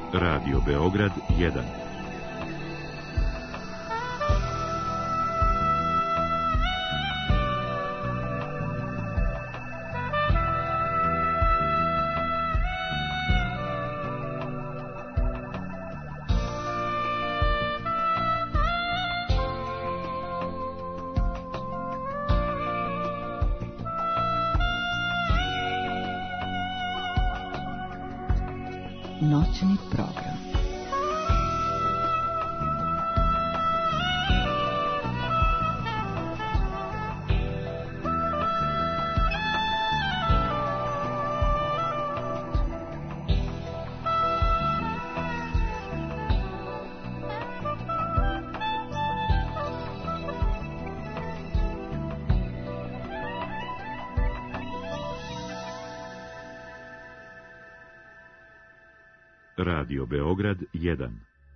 Radio Beograd 1. Noćni program. Radio Beograd 1.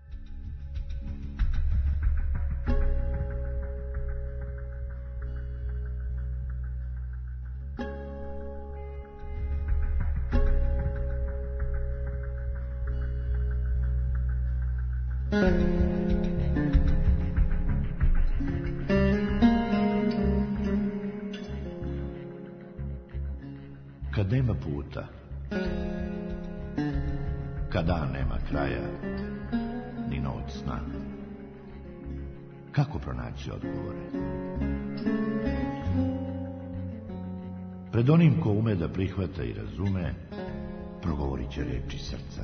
Kad nema puta, kad dan nema kraja, ni noć sna, kako pronaći odgovore? Pred onim ko ume da prihvata i razume, progovorit će reči srca.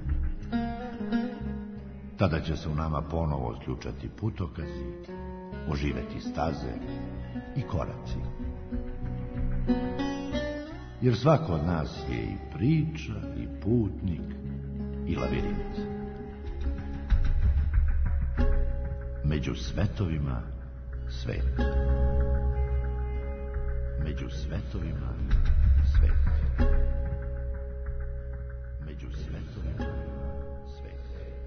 Tada će se u nama ponovo sključati putokazi, oživeti staze i koraci. Jer svako od nas je i priča, i putnik, i lavirint. Među svetovima svet. Među svetovima svet. Među svetovima svet.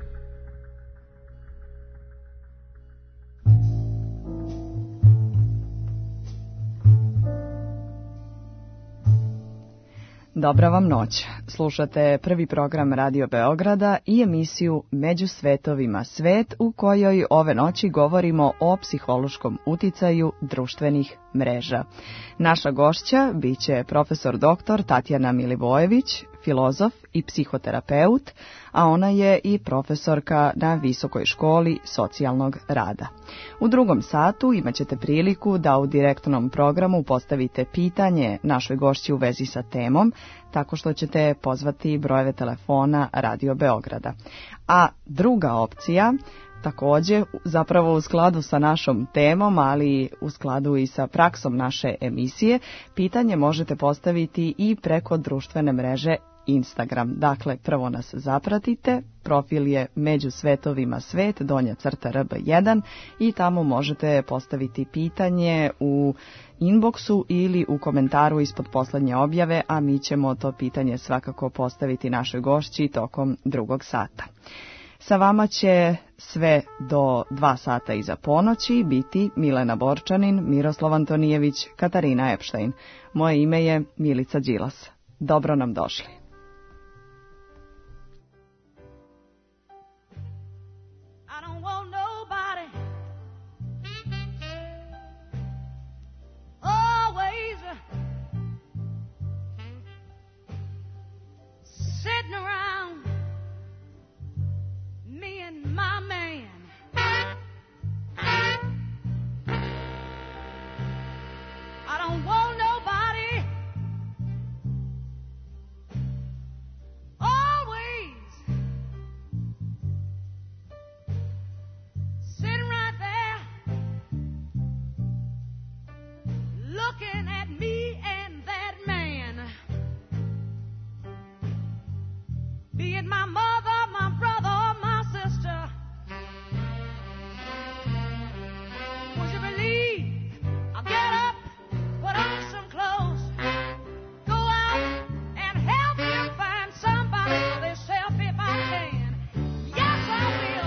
Dobra vam noć. Slušate prvi program Radio Beograda i emisiju Među svetovima svet, u kojoj ove noći govorimo o psihološkom uticaju društvenih mreža. Naša gošća biće profesor dr. Tatjana Milivojević, filozof i psihoterapeut, a ona je i profesorka na Visokoj školi socijalnog rada. U drugom satu imat ćete priliku da u direktnom programu postavite pitanje našoj gošći u vezi sa temom, tako što ćete pozvati brojeve telefona Radio Beograda. A druga opcija, također zapravo u skladu sa našom temom, ali u skladu i sa praksom naše emisije, pitanje možete postaviti i preko društvene mreže Instagram. Dakle, prvo nas zapratite, profil je Među svetovima svet, _RB1 i tamo možete postaviti pitanje u inboxu ili u komentaru ispod poslednje objave, a mi ćemo to pitanje svakako postaviti našoj gošći tokom drugog sata. Sa vama će sve do 2 sata iza ponoći biti Milena Borčanin, Miroslav Antonijević, Katarina Epštajn. Moje ime je Milica Đilas. Dobro nam došli. Sitting around me and my man. I don't want nobody always sitting right there looking at me and that man. Be it my mother, my brother, or my sister. Would you believe I'll get up, put on some clothes, go out and help them find somebody for themselves if I can. Yes, I will.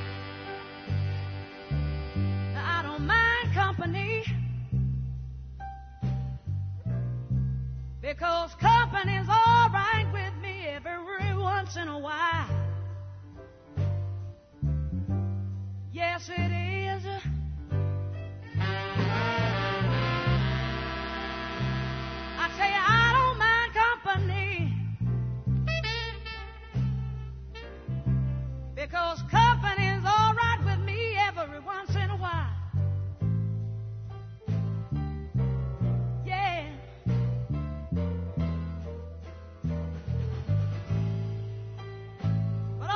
I don't mind company, because company's all right with me every once in a while. Yes, it is. I tell you, I don't mind company, because company's all right with me every once in a while. Yeah. But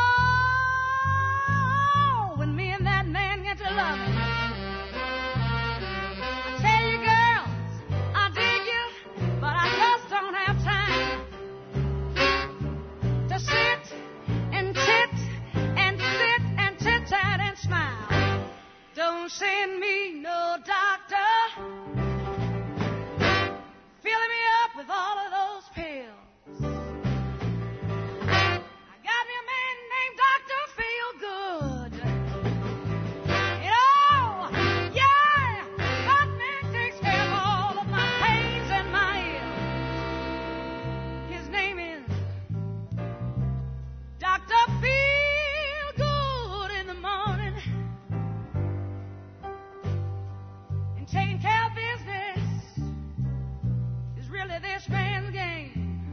oh, when me and that man get to loving, I tell you, girls, I dig you, but I just don't have time to sit and tit and sit and tit-tat and smile. Don't send me no doctor filling me up with all of those pills. I got me a man named Dr. Feelgood. You know, yeah, that man takes care of all of my pains and my ills. His name is Dr. Feelgood in the morning. And taking care of business is really this man's game.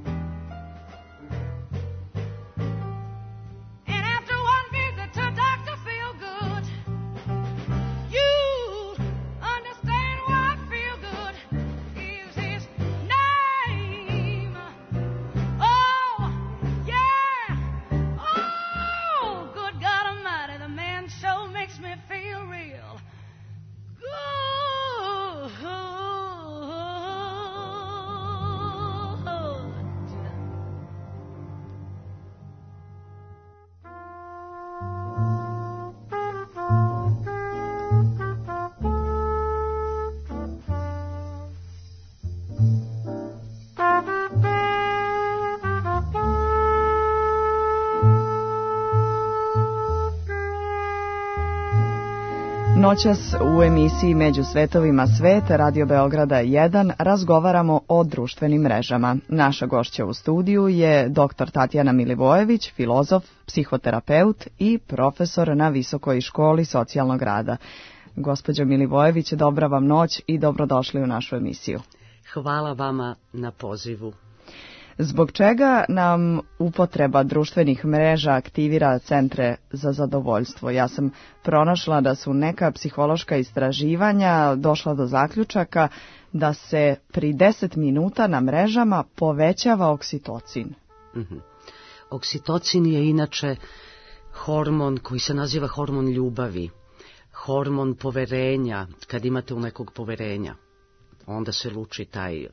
And after one visit to Dr. Feelgood, you understand why Feelgood is his name. Oh, yeah. Oh, good God Almighty, the man show makes me feel real good. Noćas u emisiji Među svetovima svet Radio Beograda 1 razgovaramo o društvenim mrežama. Naša gošća u studiju je dr. Tatjana Milivojević, filozof, psihoterapeut i profesor na Visokoj školi socijalnog rada. Gospođo Milivojević, dobra vam noć i dobrodošli u našu emisiju. Hvala vama na pozivu. Zbog čega nam upotreba društvenih mreža aktivira centre za zadovoljstvo? Ja sam pronašla da su neka psihološka istraživanja došla do zaključaka da se pri 10 minuta na mrežama povećava oksitocin. Oksitocin je inače hormon koji se naziva hormon ljubavi, hormon poverenja. Kad imate u nekog poverenja, onda se luči taj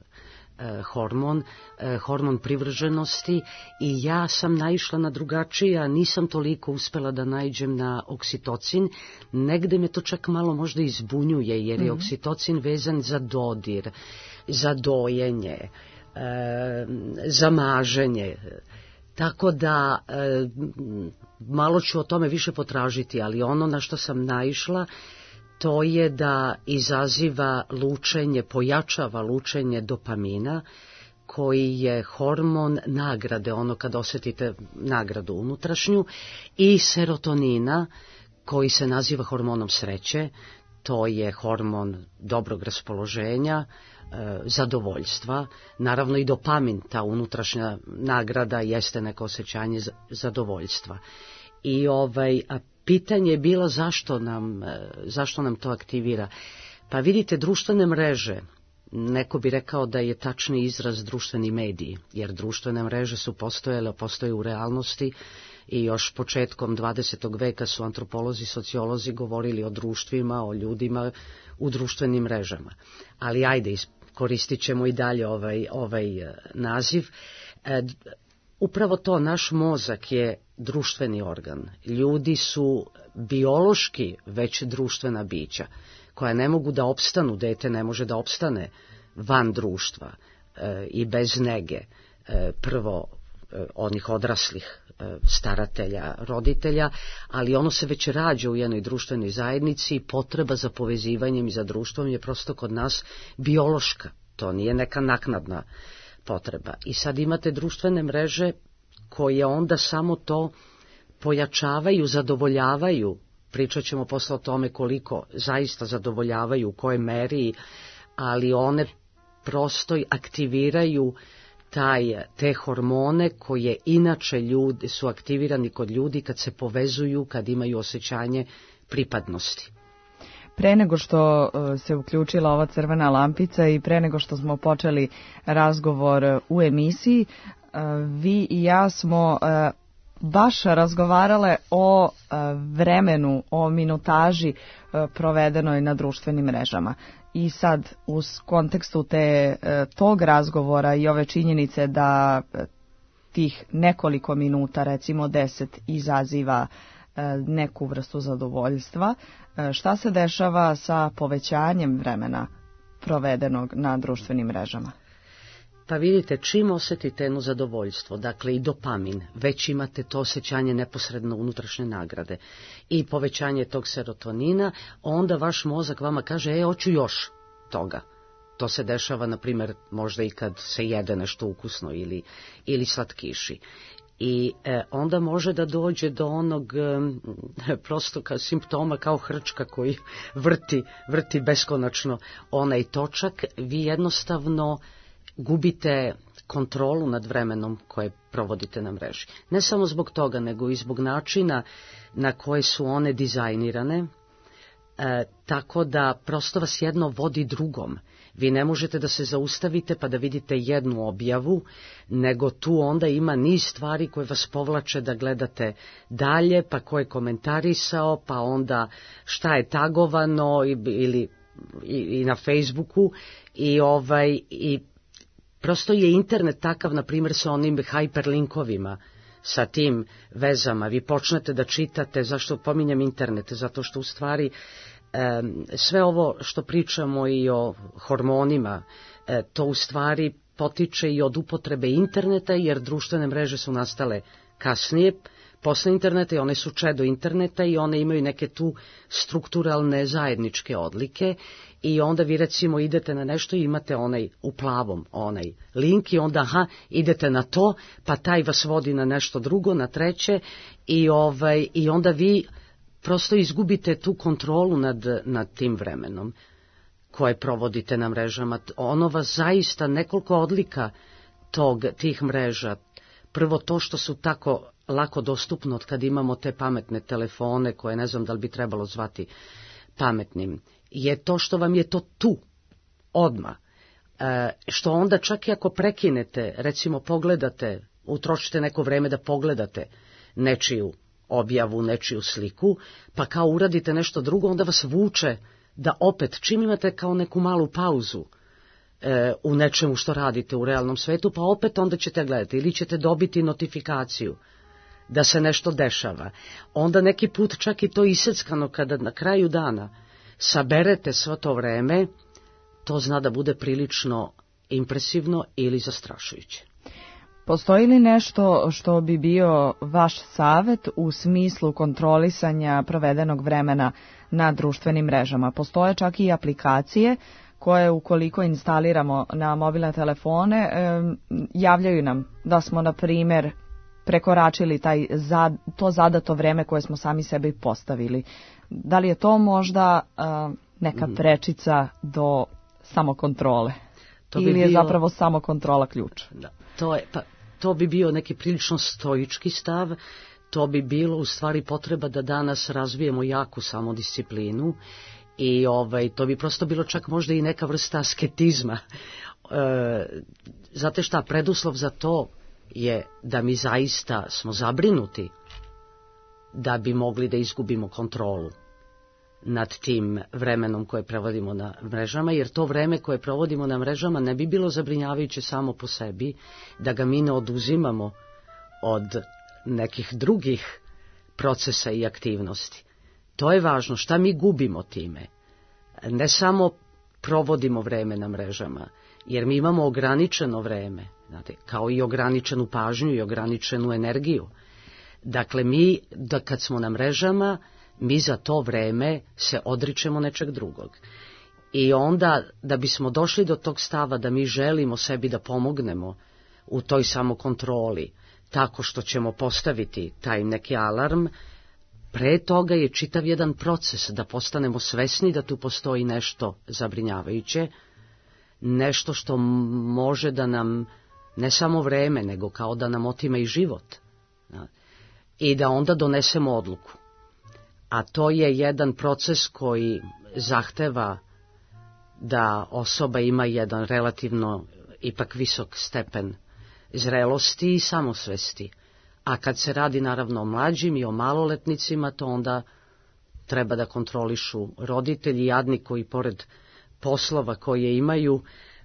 hormon privrženosti, i ja sam naišla na drugačije, nisam toliko uspela da naiđem na oksitocin. Negde me to čak malo možda izbunjuje, jer je oksitocin vezan za dodir, za dojenje, za maženje. Tako da malo ću o tome više potražiti, ali ono na što sam naišla to je da izaziva lučenje, pojačava lučenje dopamina, koji je hormon nagrade, ono kad osjetite nagradu unutrašnju, i serotonina, koji se naziva hormonom sreće, to je hormon dobrog raspoloženja, zadovoljstva. Naravno i dopamin, ta unutrašnja nagrada, jeste neko osjećanje zadovoljstva. I pitanje je bilo zašto nam to aktivira. Pa vidite, društvene mreže, neko bi rekao da je tačni izraz društveni mediji, jer društvene mreže su postoje u realnosti, i još početkom 20. veka su antropolozi, sociolozi govorili o društvima, o ljudima u društvenim mrežama. Ali ajde, koristit ćemo i dalje ovaj naziv. Upravo to, naš mozak je društveni organ. Ljudi su biološki već društvena bića, koja ne mogu da opstanu, dete ne može da opstane van društva i bez nege, prvo onih odraslih staratelja, roditelja, ali ono se već rađa u jednoj društvenoj zajednici i potreba za povezivanjem i za društvom je prosto kod nas biološka, to nije neka naknadna potreba. I sad imate društvene mreže koje onda samo to pojačavaju, zadovoljavaju pričat ćemo posle o tome koliko zaista zadovoljavaju, u kojoj meri, ali one prosto aktiviraju te hormone koje inače ljudi su aktivirani kod ljudi kad se povezuju, kad imaju osjećanje pripadnosti. Pre nego što se uključila ova crvena lampica i pre nego što smo počeli razgovor u emisiji, vi i ja smo baš razgovarale o vremenu, o minutaži provedenoj na društvenim mrežama. I sad, u kontekstu tog razgovora i ove činjenice da tih nekoliko minuta, recimo 10, izaziva neku vrstu zadovoljstva, šta se dešava sa povećanjem vremena provedenog na društvenim mrežama? Pa vidite, čim osjetite jedno zadovoljstvo, dakle i dopamin, već imate to osjećanje neposredno unutrašnje nagrade i povećanje tog serotonina, onda vaš mozak vama kaže, hoću još toga. To se dešava, na primjer, možda i kad se jede nešto ukusno ili slatkiši. I onda može da dođe do onog prosto kao simptoma, kao hrčka koji vrti beskonačno onaj točak. Vi jednostavno gubite kontrolu nad vremenom koje provodite na mreži. Ne samo zbog toga, nego i zbog načina na koje su one dizajnirane, tako da prosto vas jedno vodi drugom. Vi ne možete da se zaustavite pa da vidite jednu objavu, nego tu onda ima niz stvari koje vas povlače da gledate dalje, pa ko je komentarisao, pa onda šta je tagovano ili i na Facebooku i prosto je internet takav, na primjer, sa onim hyperlinkovima, sa tim vezama. Vi počnete da čitate, zašto pominjem internet? Zato što u stvari sve ovo što pričamo i o hormonima, to u stvari potiče i od upotrebe interneta, jer društvene mreže su nastale kasnije, posle interneta, i one su čedo interneta i one imaju neke tu strukturalne zajedničke odlike. I onda vi recimo idete na nešto i imate onaj u plavom onaj link i onda idete na to, pa taj vas vodi na nešto drugo, na treće i onda vi prosto izgubite tu kontrolu nad tim vremenom koje provodite na mrežama. Ono vas zaista nekoliko odlika tih mreža. Prvo to što su tako lako dostupno od kad imamo te pametne telefone koje ne znam da li bi trebalo zvati pametnim, je to što vam je to tu, odmah. Što onda čak i ako prekinete, recimo pogledate, utrošite neko vreme da pogledate nečiju objavu, nečiju sliku, pa kao uradite nešto drugo, onda vas vuče da opet, čim imate kao neku malu pauzu u nečemu što radite u realnom svetu, pa opet onda ćete gledati ili ćete dobiti notifikaciju da se nešto dešava. Onda neki put čak i to iseckano kada na kraju dana saberete svo to vreme, to zna da bude prilično impresivno ili zastrašujuće. Postoji li nešto što bi bio vaš savet u smislu kontrolisanja provedenog vremena na društvenim mrežama? Postoje čak i aplikacije koje ukoliko instaliramo na mobilne telefone javljaju nam da smo, na primjer, prekoračili to zadato vreme koje smo sami sebi postavili. Da li je to možda neka prečica do samokontrole? Ili je zapravo samokontrola ključ? Da, to bi bio neki prilično stoički stav. To bi bilo u stvari potreba da danas razvijemo jaku samodisciplinu i to bi prosto bilo čak možda i neka vrsta asketizma. Znate šta, preduslov za to je da mi zaista smo zabrinuti da bi mogli da izgubimo kontrolu nad tim vremenom koje provodimo na mrežama, jer to vreme koje provodimo na mrežama ne bi bilo zabrinjavajuće samo po sebi, da ga mi ne oduzimamo od nekih drugih procesa i aktivnosti. To je važno, šta mi gubimo time. Ne samo provodimo vreme na mrežama, jer mi imamo ograničeno vreme, znate, kao i ograničenu pažnju i ograničenu energiju. Dakle, mi, kad smo na mrežama, mi za to vreme se odričemo nečeg drugog. I onda, da bismo došli do tog stava da mi želimo sebi da pomognemo u toj samokontroli, tako što ćemo postaviti taj neki alarm, Pre toga je čitav jedan proces da postanemo svesni da tu postoji nešto zabrinjavajuće, nešto što može da nam ne samo vreme, nego kao da nam otima i život. I da onda donesemo odluku. A to je jedan proces koji zahteva da osoba ima jedan relativno ipak visok stepen zrelosti i samosvesti. A kad se radi naravno o mlađim i o maloletnicima, to onda treba da kontrolišu roditelji jadni koji pored poslova koje imaju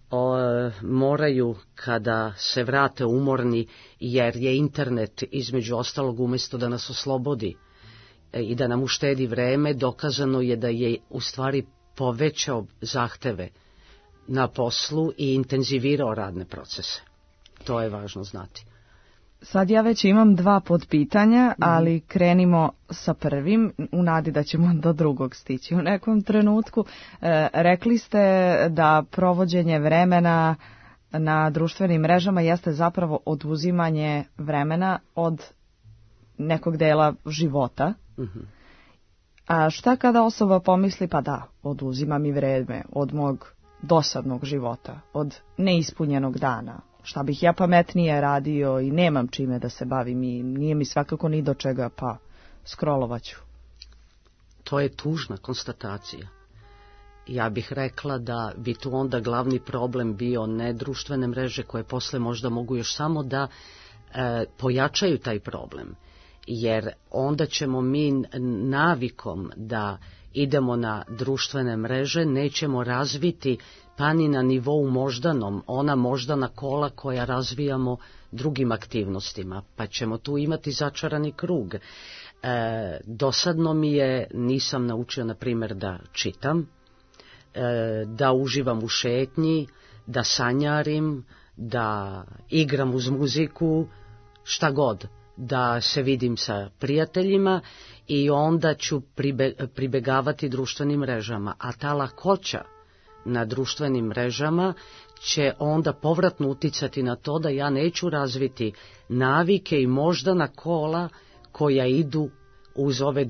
moraju kada se vrate umorni, jer je internet između ostalog umjesto da nas oslobodi i da nam uštedi vreme, dokazano je da je u stvari povećao zahteve na poslu i intenzivirao radne procese. To je važno znati. Sad ja već imam 2 podpitanja, ali krenimo sa prvim, u nadi da ćemo do drugog stići u nekom trenutku. Rekli ste da provođenje vremena na društvenim mrežama jeste zapravo oduzimanje vremena od nekog dela života. A šta kada osoba pomisli, pa da, oduzima mi vreme od mog dosadnog života, od neispunjenog dana? Šta bih ja pametnije radio i nemam čime da se bavim i nije mi svakako ni do čega, pa scrollovaću. To je tužna konstatacija. Ja bih rekla da bi tu onda glavni problem bio ne društvene mreže koje posle možda mogu još samo da pojačaju taj problem. Jer onda ćemo mi navikom da idemo na društvene mreže, nećemo razviti pa ni na nivou moždanom, ona moždana kola koja razvijamo drugim aktivnostima, pa ćemo tu imati začarani krug. Dosadno mi je, nisam naučio na primjer da čitam, da uživam u šetnji, da sanjarim, da igram uz muziku, šta god, da se vidim sa prijateljima i onda ću pribegavati društvenim mrežama, a ta lakoća na društvenim mrežama će onda povratno uticati na to da ja neću razviti navike i moždana kola koja idu uz ove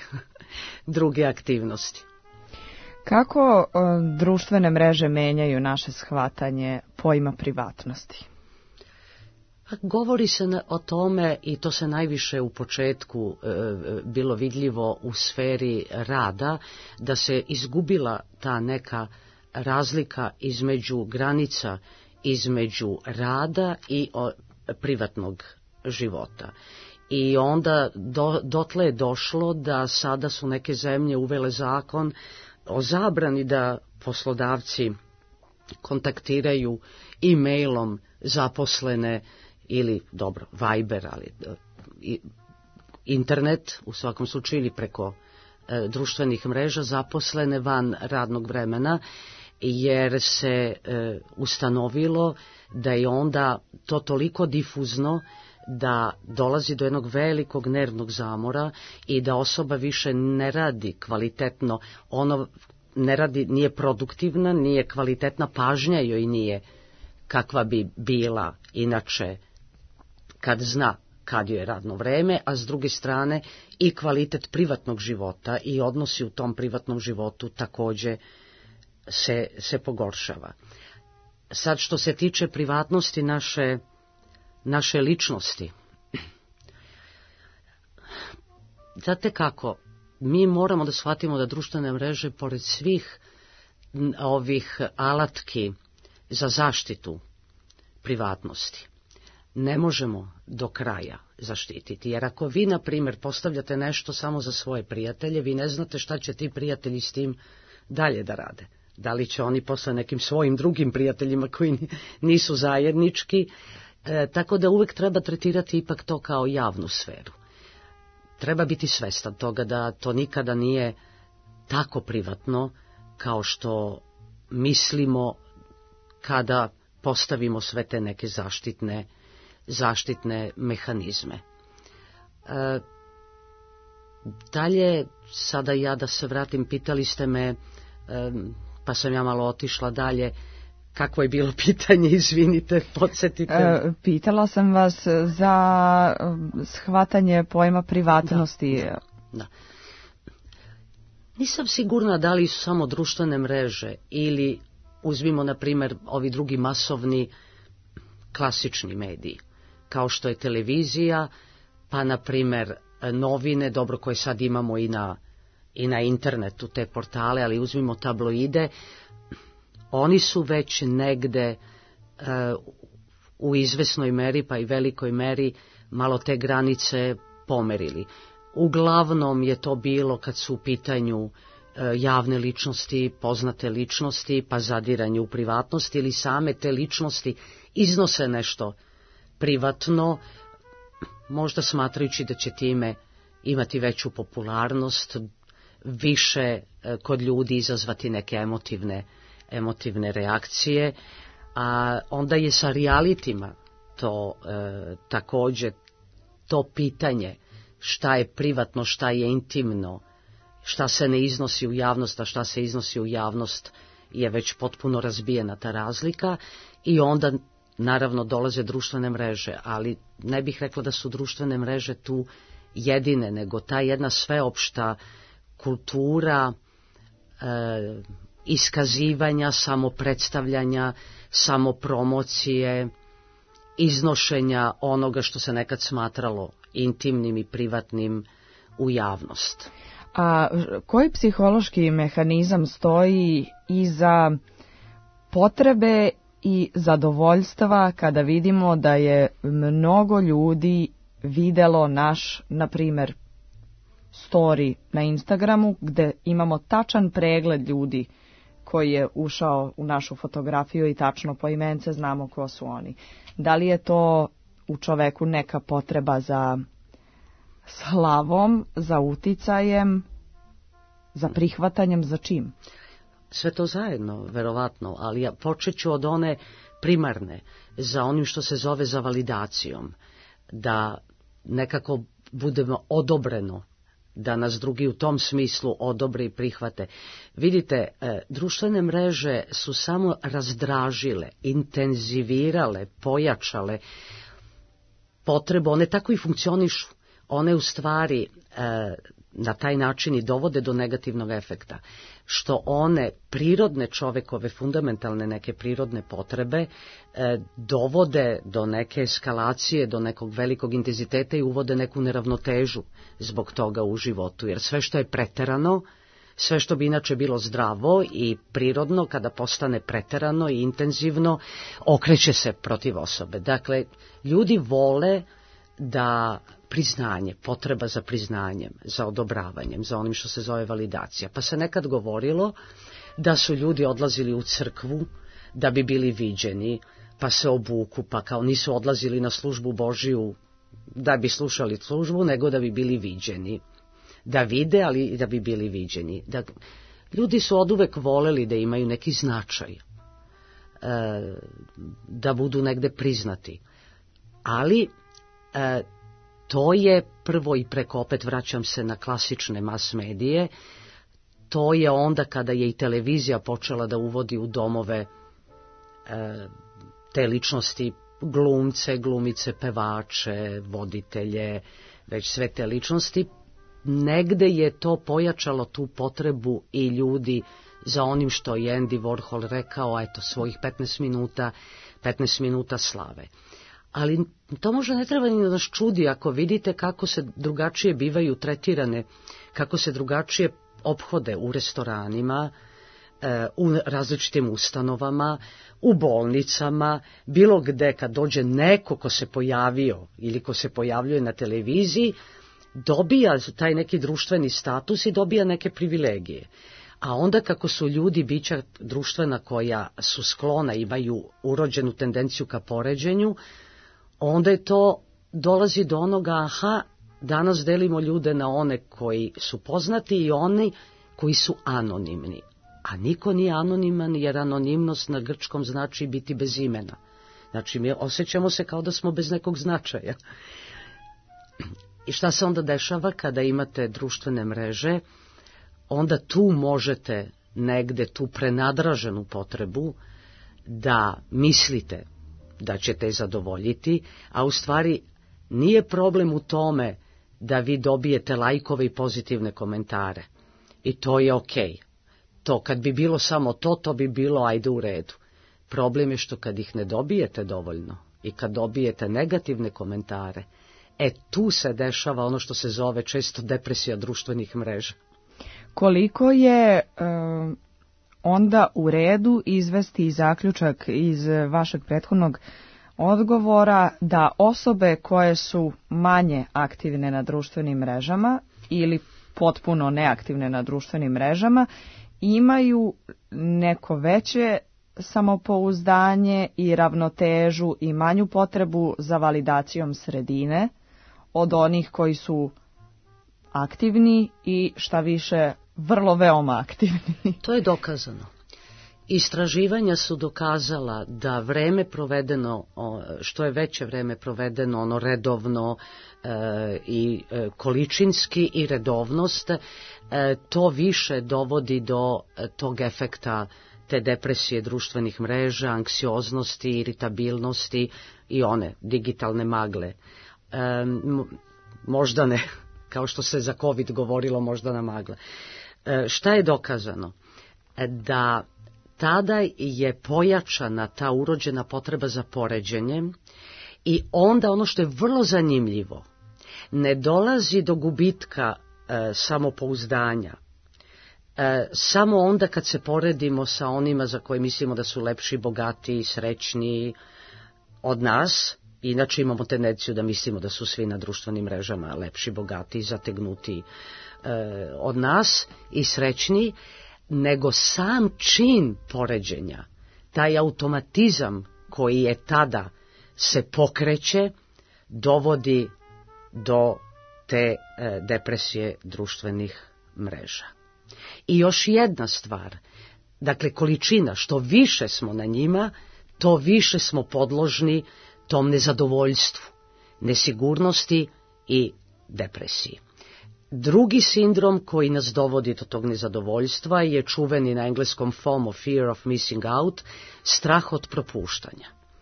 druge aktivnosti. Kako društvene mreže menjaju naše shvatanje pojma privatnosti? Govori se o tome i to se najviše u početku bilo vidljivo u sferi rada, da se izgubila ta neka razlika između granica, između rada i privatnog života. I onda dotle je došlo da sada su neke zemlje uvele zakon o zabrani da poslodavci kontaktiraju e-mailom zaposlene ili, dobro, Viber, ali internet, u svakom slučaju, ili preko društvenih mreža zaposlene van radnog vremena, jer se ustanovilo da je onda to toliko difuzno da dolazi do jednog velikog nervnog zamora i da osoba više ne radi kvalitetno, ne radi, nije produktivna, nije kvalitetna, pažnja joj nije kakva bi bila inače kad zna kad joj je radno vreme, a s druge strane i kvalitet privatnog života i odnosi u tom privatnom životu također se pogoršava. Sad što se tiče privatnosti naše ličnosti, znate kako, mi moramo da shvatimo da društvene mreže, pored svih ovih alatki za zaštitu privatnosti, ne možemo do kraja zaštititi. Jer ako vi, na primjer, postavljate nešto samo za svoje prijatelje, vi ne znate šta će ti prijatelji s tim dalje da rade. Da li će oni posle nekim svojim drugim prijateljima koji nisu zajednički, tako da uvek treba tretirati ipak to kao javnu sferu. Treba biti svestan toga da to nikada nije tako privatno kao što mislimo kada postavimo sve te neke zaštitne mehanizme. Dalje, sada ja da se vratim, pitali ste me, pa sam ja malo otišla dalje. Kako je bilo pitanje, izvinite, podsjetite. Pitala sam vas za shvatanje pojma privatnosti. Da. Nisam sigurna da li su samo društvene mreže ili uzmimo na primjer ovi drugi masovni klasični mediji, kao što je televizija, pa na primjer novine, dobro koje sad imamo i na internetu, te portale, ali uzmimo tabloide, oni su već negde u izvesnoj meri, pa i velikoj meri, malo te granice pomerili. Uglavnom je to bilo kad su u pitanju javne ličnosti, poznate ličnosti, pa zadiranje u privatnost, ili same te ličnosti iznose nešto privatno, možda smatrajući da će time imati veću popularnost, više kod ljudi izazvati neke emotivne reakcije, a onda je sa realitima to također to pitanje šta je privatno, šta je intimno, šta se ne iznosi u javnost, a šta se iznosi u javnost je već potpuno razbijena ta razlika i onda naravno dolaze društvene mreže, ali ne bih rekla da su društvene mreže tu jedine, nego ta jedna sveopšta kultura iskazivanja, samopredstavljanja, samopromocije, iznošenja onoga što se nekad smatralo intimnim i privatnim u javnost. A koji psihološki mehanizam stoji iza potrebe i zadovoljstva kada vidimo da je mnogo ljudi videlo naš, na primjer, story na Instagramu gdje imamo tačan pregled ljudi koji je ušao u našu fotografiju i tačno po imence znamo ko su oni. Da li je to u čoveku neka potreba za slavom, za uticajem, za prihvatanjem, za čim? Sve to zajedno, verovatno, ali ja počet ću od one primarne, za onim što se zove za validacijom, da nekako budemo odobreno, da nas drugi u tom smislu odobre i prihvate. Vidite, društvene mreže su samo razdražile, intenzivirale, pojačale potrebu, one tako i funkcionišu. One u stvari na taj način i dovode do negativnog efekta, što one prirodne čovekove, fundamentalne neke prirodne potrebe dovode do neke eskalacije, do nekog velikog intenziteta i uvode neku neravnotežu zbog toga u životu, jer sve što je preterano, sve što bi inače bilo zdravo i prirodno, kada postane preterano i intenzivno, okreće se protiv osobe. Dakle, ljudi vole da priznanje, potreba za priznanjem, za odobravanjem, za onim što se zove validacija. Pa se nekad govorilo da su ljudi odlazili u crkvu da bi bili viđeni, pa se obuku, pa kao nisu odlazili na službu Božiju da bi slušali službu, nego da bi bili viđeni. Da vide, ali i da bi bili viđeni. Dakle, ljudi su oduvek voleli da imaju neki značaj, da budu negde priznati. Ali to je prvo i preko, opet vraćam se na klasične mas medije, to je onda kada je i televizija počela da uvodi u domove te ličnosti, glumce, glumice, pevače, voditelje, već sve te ličnosti, negde je to pojačalo tu potrebu i ljudi za onim što je Andy Warhol rekao, eto, svojih 15 minuta slave. Ali to možda ne treba ni da nas čudi ako vidite kako se drugačije bivaju tretirane, kako se drugačije ophode u restoranima, u različitim ustanovama, u bolnicama, bilo gde kad dođe neko ko se pojavio ili ko se pojavljuje na televiziji, dobija taj neki društveni status i dobija neke privilegije. A onda kako su ljudi bića društvena koja su sklona, imaju urođenu tendenciju ka poređenju, onda je to dolazi do onoga, aha, danas delimo ljude na one koji su poznati i oni koji su anonimni. A niko nije anoniman, jer anonimnost na grčkom znači biti bez imena. Znači, mi osjećamo se kao da smo bez nekog značaja. I šta se onda dešava kada imate društvene mreže? Onda tu možete negde tu prenadraženu potrebu da mislite da ćete je zadovoljiti, a u stvari nije problem u tome da vi dobijete lajkove i pozitivne komentare. I to je okej. To kad bi bilo samo to bi bilo ajde u redu. Problem je što kad ih ne dobijete dovoljno i kad dobijete negativne komentare, tu se dešava ono što se zove često depresija društvenih mreža. Koliko je onda u redu izvesti zaključak iz vašeg prethodnog odgovora da osobe koje su manje aktivne na društvenim mrežama ili potpuno neaktivne na društvenim mrežama imaju neko veće samopouzdanje i ravnotežu i manju potrebu za validacijom sredine od onih koji su aktivni i šta više vrlo veoma aktivni. To je dokazano. Istraživanja su dokazala da vreme provedeno, što je veće vreme provedeno, ono redovno i količinski i redovnost, to više dovodi do tog efekta te depresije društvenih mreža, anksioznosti, iritabilnosti i one digitalne magle. Možda ne, kao što se za COVID govorilo, možda na magle. Šta je dokazano? Da tada je pojačana ta urođena potreba za poređenjem i onda ono što je vrlo zanimljivo, ne dolazi do gubitka samopouzdanja. Samo onda kad se poredimo sa onima za koje mislimo da su lepši, bogatiji, srećniji od nas, inače imamo tendenciju da mislimo da su svi na društvenim mrežama lepši, bogatiji, zategnutiji od nas i srećniji, nego sam čin poređenja, taj automatizam koji je tada se pokreće, dovodi do te depresije društvenih mreža. I još jedna stvar, dakle količina, što više smo na njima, to više smo podložni tom nezadovoljstvu, nesigurnosti i depresiji. Drugi sindrom koji nas dovodi do tog nezadovoljstva je čuveni na engleskom FOMO, fear of missing out, strah od propuštanja.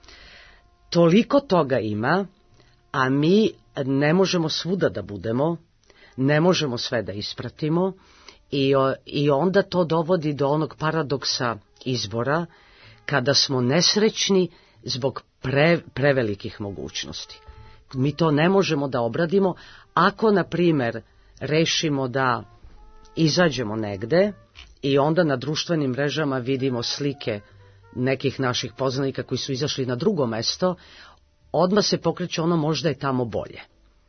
Toliko toga ima, a mi ne možemo svuda da budemo, ne možemo sve da ispratimo i onda to dovodi do onog paradoksa izbora kada smo nesrećni zbog prevelikih mogućnosti. Mi to ne možemo da obradimo ako, na primjer, rešimo da izađemo negde i onda na društvenim mrežama vidimo slike nekih naših poznanika koji su izašli na drugo mesto, odmah se pokreće ono možda je tamo bolje.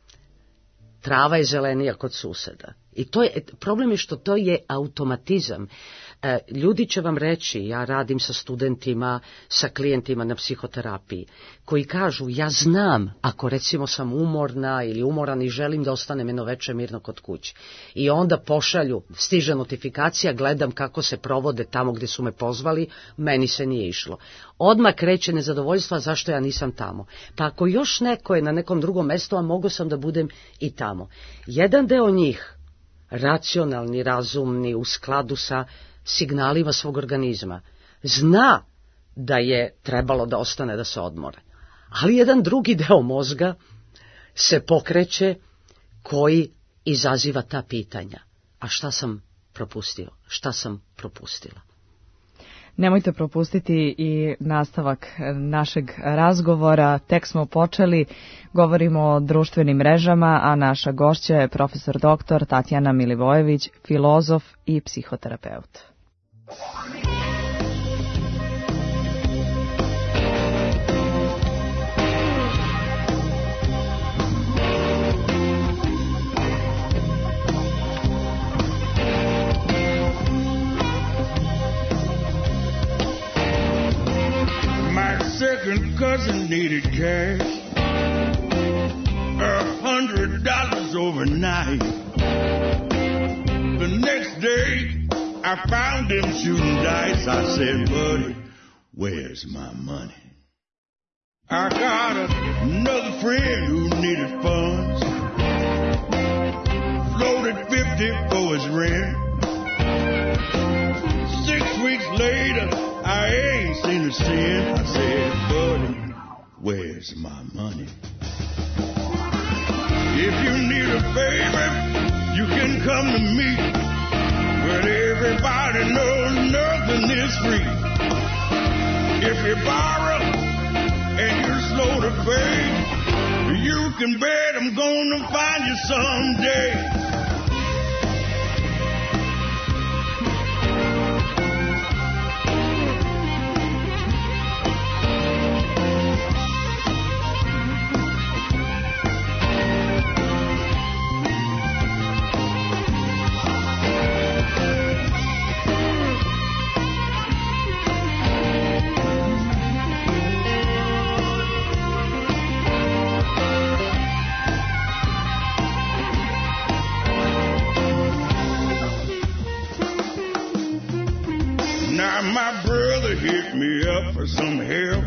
Trava je zelenija kod suseda. I to je, problem je što to je automatizam. Ljudi će vam reći, ja radim sa studentima, sa klijentima na psihoterapiji, koji kažu, ja znam, ako recimo sam umorna ili umoran i želim da ostanem jedno veče mirno kod kuće. I onda pošalju, stiže notifikacija, gledam kako se provode tamo gdje su me pozvali, meni se nije išlo. Odmah kreće nezadovoljstva zašto ja nisam tamo. Pa ako još neko je na nekom drugom mestu, a mogo sam da budem i tamo. Jedan deo njih, racionalni, razumni, u skladu sa signalima svog organizma, zna da je trebalo da ostane da se odmore. Ali jedan drugi deo mozga se pokreće koji izaziva ta pitanja. A šta sam propustio? Šta sam propustila? Nemojte propustiti i nastavak našeg razgovora. Tek smo počeli, govorimo o društvenim mrežama, a naša gošća je profesor doktor Tatjana Milivojević, filozof i psihoterapeut. Second cousin needed cash, $100 overnight. The next day, I found him shooting dice. I said, buddy, where's my money? I got another friend who needed funds, floated 50 for his rent. 6 weeks later, I ain't seen a cent. I said, buddy, where's my money? If you need a favor, you can come to me. But everybody knows nothing is free. If you borrow and you're slow to pay, you can bet I'm gonna find you someday. Now my brother hit me up for some help.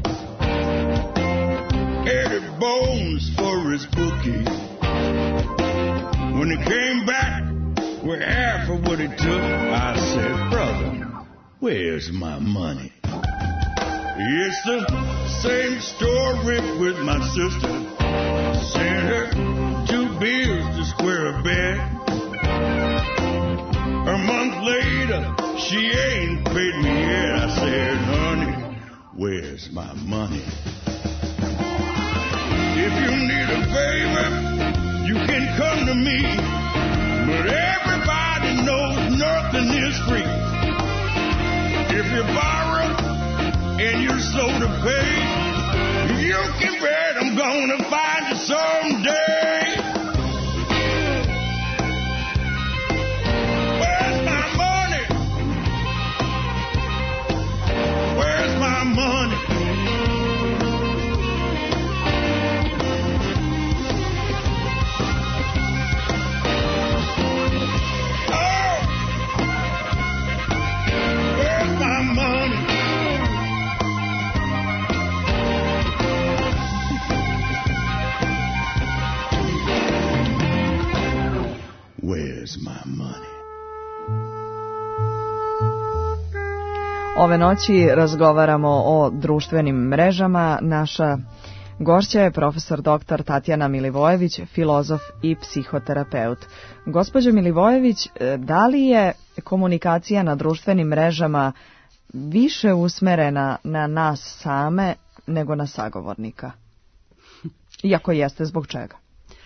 Eddie Bones for his bookie. When he came back with half of what he took, I said, brother, where's my money? It's the same story with my sister. Sent her 2 bills to square a bed. A month later, she ain't paid me yet. I said, honey, where's my money? If you need a favor, you can come to me. But everybody knows nothing is free. If you borrow and you're slow to pay, you can bet I'm gonna find you someday. Where's my money? Where's my money? Oh, where's my money? Where's my money? Ove noći razgovaramo o društvenim mrežama. Naša gošća je profesor dr. Tatjana Milivojević, filozof i psihoterapeut. Gospođo Milivojević, da li je komunikacija na društvenim mrežama više usmerena na nas same nego na sagovornika? Iako jeste, zbog čega?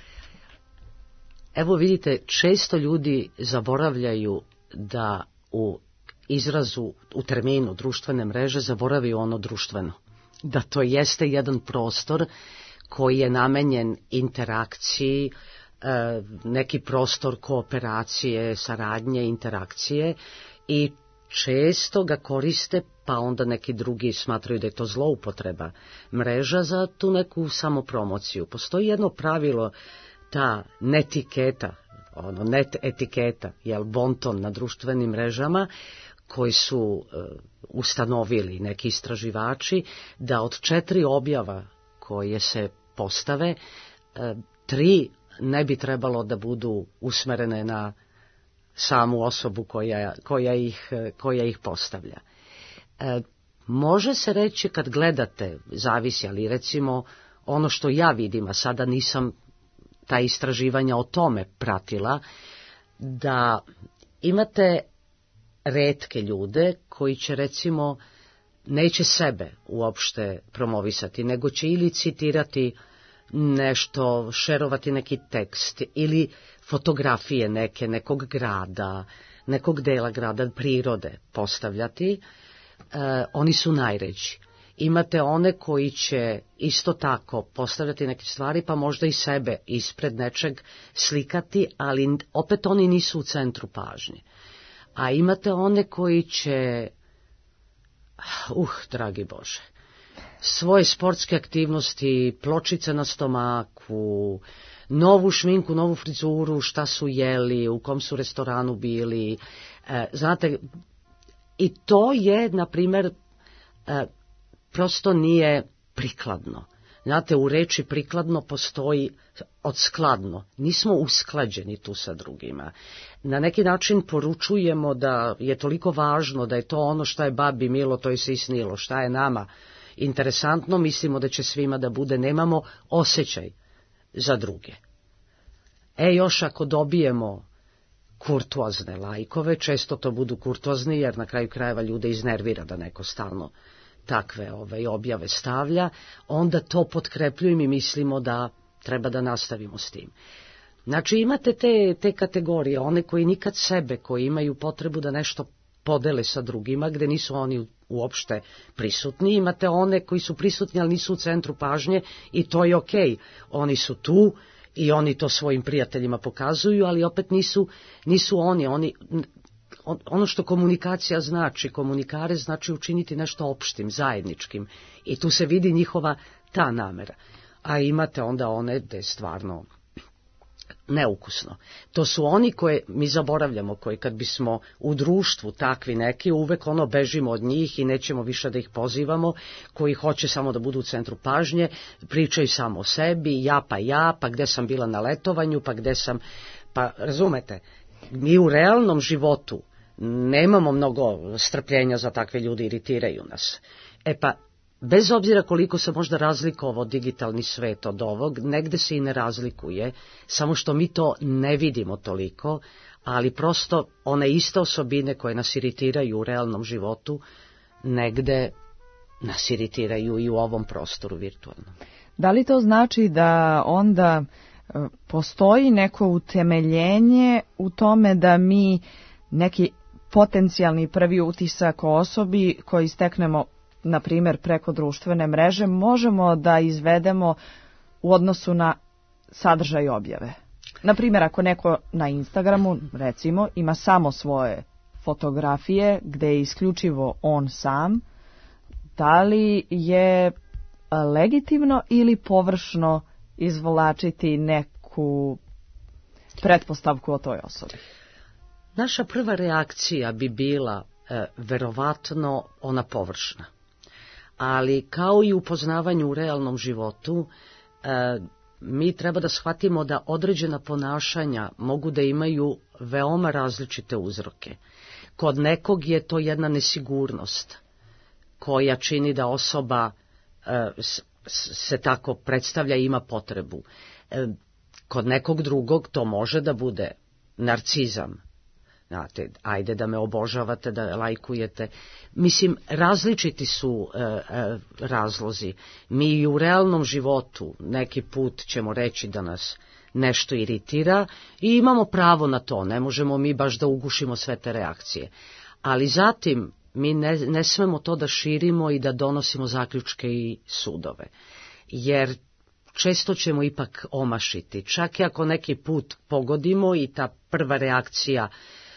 Evo vidite, često ljudi zaboravljaju da u izrazu, u terminu društvene mreže zaboravaju ono društveno. Da to jeste jedan prostor koji je namenjen interakciji, neki prostor kooperacije, saradnje, interakcije i često ga koriste, pa onda neki drugi smatraju da je to zloupotreba mreža za tu neku samopromociju. Postoji jedno pravilo, ta netiketa, net etiketa, bonton na društvenim mrežama, koji su ustanovili neki istraživači, da od 4 objava koje se postave, 3 ne bi trebalo da budu usmerene na samu osobu koja ih postavlja. Može se reći kad gledate, zavisi, ali recimo ono što ja vidim, a sada nisam ta istraživanja o tome pratila, da imate retke ljude koji će recimo neće sebe uopšte promovisati, nego će ili citirati nešto, šerovati neki tekst ili fotografije nekog grada, nekog dela grada, prirode postavljati. Oni su najređi. Imate one koji će isto tako postavljati neke stvari, pa možda i sebe ispred nečeg slikati, ali opet oni nisu u centru pažnje. A imate one koji će, dragi Bože, svoje sportske aktivnosti, pločice na stomaku, novu šminku, novu frizuru, šta su jeli, u kom su restoranu bili. Znate, i to je, na primjer, prosto nije prikladno. Znate, u reči prikladno postoji odskladno. Nismo usklađeni tu sa drugima. Na neki način poručujemo da je toliko važno, da je to ono što je babi milo, to je se i snilo. Šta je nama interesantno, mislimo da će svima da bude, nemamo osjećaj za druge. Još ako dobijemo kurtoazne lajkove, često to budu kurtoazni, jer na kraju krajeva ljude iznervira da neko stalno takve objave stavlja, onda to potkrepljujem i mislimo da treba da nastavimo s tim. Znači imate te kategorije, one koji nikad sebe, koji imaju potrebu da nešto podele sa drugima, gde nisu oni uopšte prisutni, imate one koji su prisutni, ali nisu u centru pažnje i to je okej. Oni su tu i oni to svojim prijateljima pokazuju, ali opet nisu oni. Ono što komunikacija znači, komunikare znači učiniti nešto opštim, zajedničkim i tu se vidi njihova ta namera. A imate onda one gde je stvarno neukusno. To su oni koje mi zaboravljamo, koji kad bismo u društvu takvi neki, uvek bežimo od njih i nećemo više da ih pozivamo, koji hoće samo da budu u centru pažnje, pričaju samo o sebi, pa gde sam bila na letovanju, pa gde sam, pa razumete, mi u realnom životu nemamo mnogo strpljenja za takve ljude, iritiraju nas. Pa bez obzira koliko se možda razlikovao digitalni svet od ovog, negde se i ne razlikuje, samo što mi to ne vidimo toliko, ali prosto one iste osobine koje nas iritiraju u realnom životu, negde nas iritiraju i u ovom prostoru virtualnom. Da li to znači da onda postoji neko utemeljenje u tome da mi neki potencijalni prvi utisak o osobi koji steknemo, na primjer preko društvene mreže, možemo da izvedemo u odnosu na sadržaj objave? Na primjer, ako neko na Instagramu, recimo, ima samo svoje fotografije gde je isključivo on sam, da li je legitimno ili površno izvlačiti neku pretpostavku o toj osobi? Naša prva reakcija bi bila verovatno ona površna. Ali kao i u poznavanju u realnom životu, mi treba da shvatimo da određena ponašanja mogu da imaju veoma različite uzroke. Kod nekog je to jedna nesigurnost koja čini da osoba se tako predstavlja i ima potrebu. Kod nekog drugog to može da bude narcizam. Znate, ajde da me obožavate, da lajkujete. Mislim, različiti su razlozi. Mi i u realnom životu neki put ćemo reći da nas nešto iritira i imamo pravo na to, ne možemo mi baš da ugušimo sve te reakcije. Ali zatim mi ne smemo to da širimo i da donosimo zaključke i sudove, jer često ćemo ipak omašiti. Čak i ako neki put pogodimo i ta prva reakcija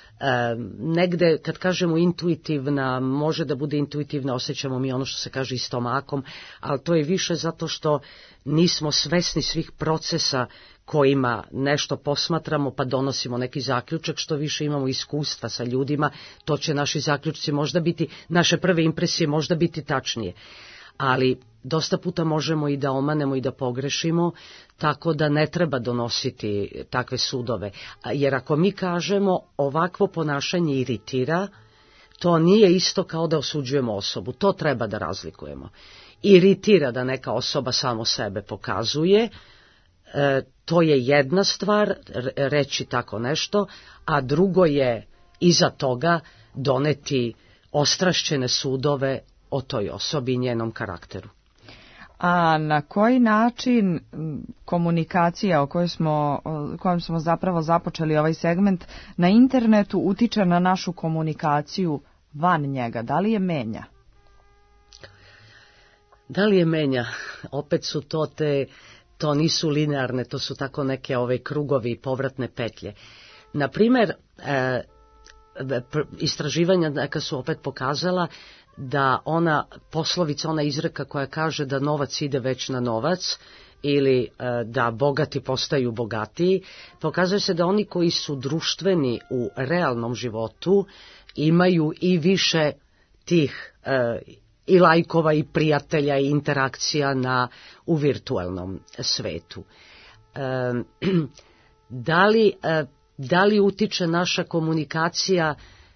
negde, kad kažemo intuitivna, može da bude intuitivna, osjećamo mi ono što se kaže i stomakom, ali to je više zato što nismo svesni svih procesa kojima nešto posmatramo pa donosimo neki zaključak, što više imamo iskustva sa ljudima, to će naši zaključci možda biti, naše prve impresije možda biti tačnije. Ali dosta puta možemo i da omanemo i da pogrešimo, tako da ne treba donositi takve sudove. Jer ako mi kažemo ovakvo ponašanje iritira, to nije isto kao da osuđujemo osobu. To treba da razlikujemo. Iritira da neka osoba samo sebe pokazuje, to je jedna stvar, reći tako nešto, a drugo je iza toga doneti ostrašćene sudove o toj osobi i njenom karakteru. A na koji način komunikacija o kojom smo zapravo započeli ovaj segment na internetu utiče na našu komunikaciju van njega? Da li je menja? Da li je menja? Opet su to nisu linearne, to su tako neke krugovi i povratne petlje. Na primjer, istraživanja neka su opet pokazala da ona poslovica, ona izreka koja kaže da novac ide već na novac ili da bogati postaju bogatiji, pokazuje se da oni koji su društveni u realnom životu imaju i više tih i lajkova i prijatelja i interakcija u virtualnom svetu. Da li utiče naša komunikacija?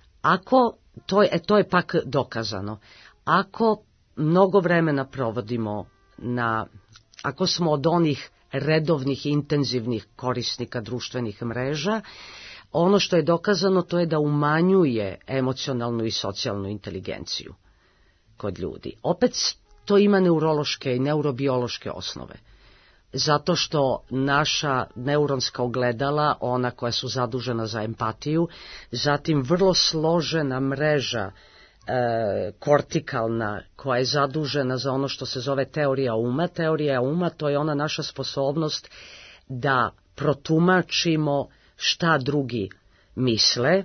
To je pak dokazano. Ako mnogo vremena provodimo ako smo od onih redovnih, intenzivnih korisnika društvenih mreža. Ono što je dokazano to je da umanjuje emocionalnu i socijalnu inteligenciju kod ljudi. Opet to ima neurološke i neurobiološke osnove. Zato što naša neuronska ogledala, ona koja su zadužena za empatiju, zatim vrlo složena mreža kortikalna koja je zadužena za ono što se zove teorija uma. Teorija uma to je ona naša sposobnost da protumačimo šta drugi misle.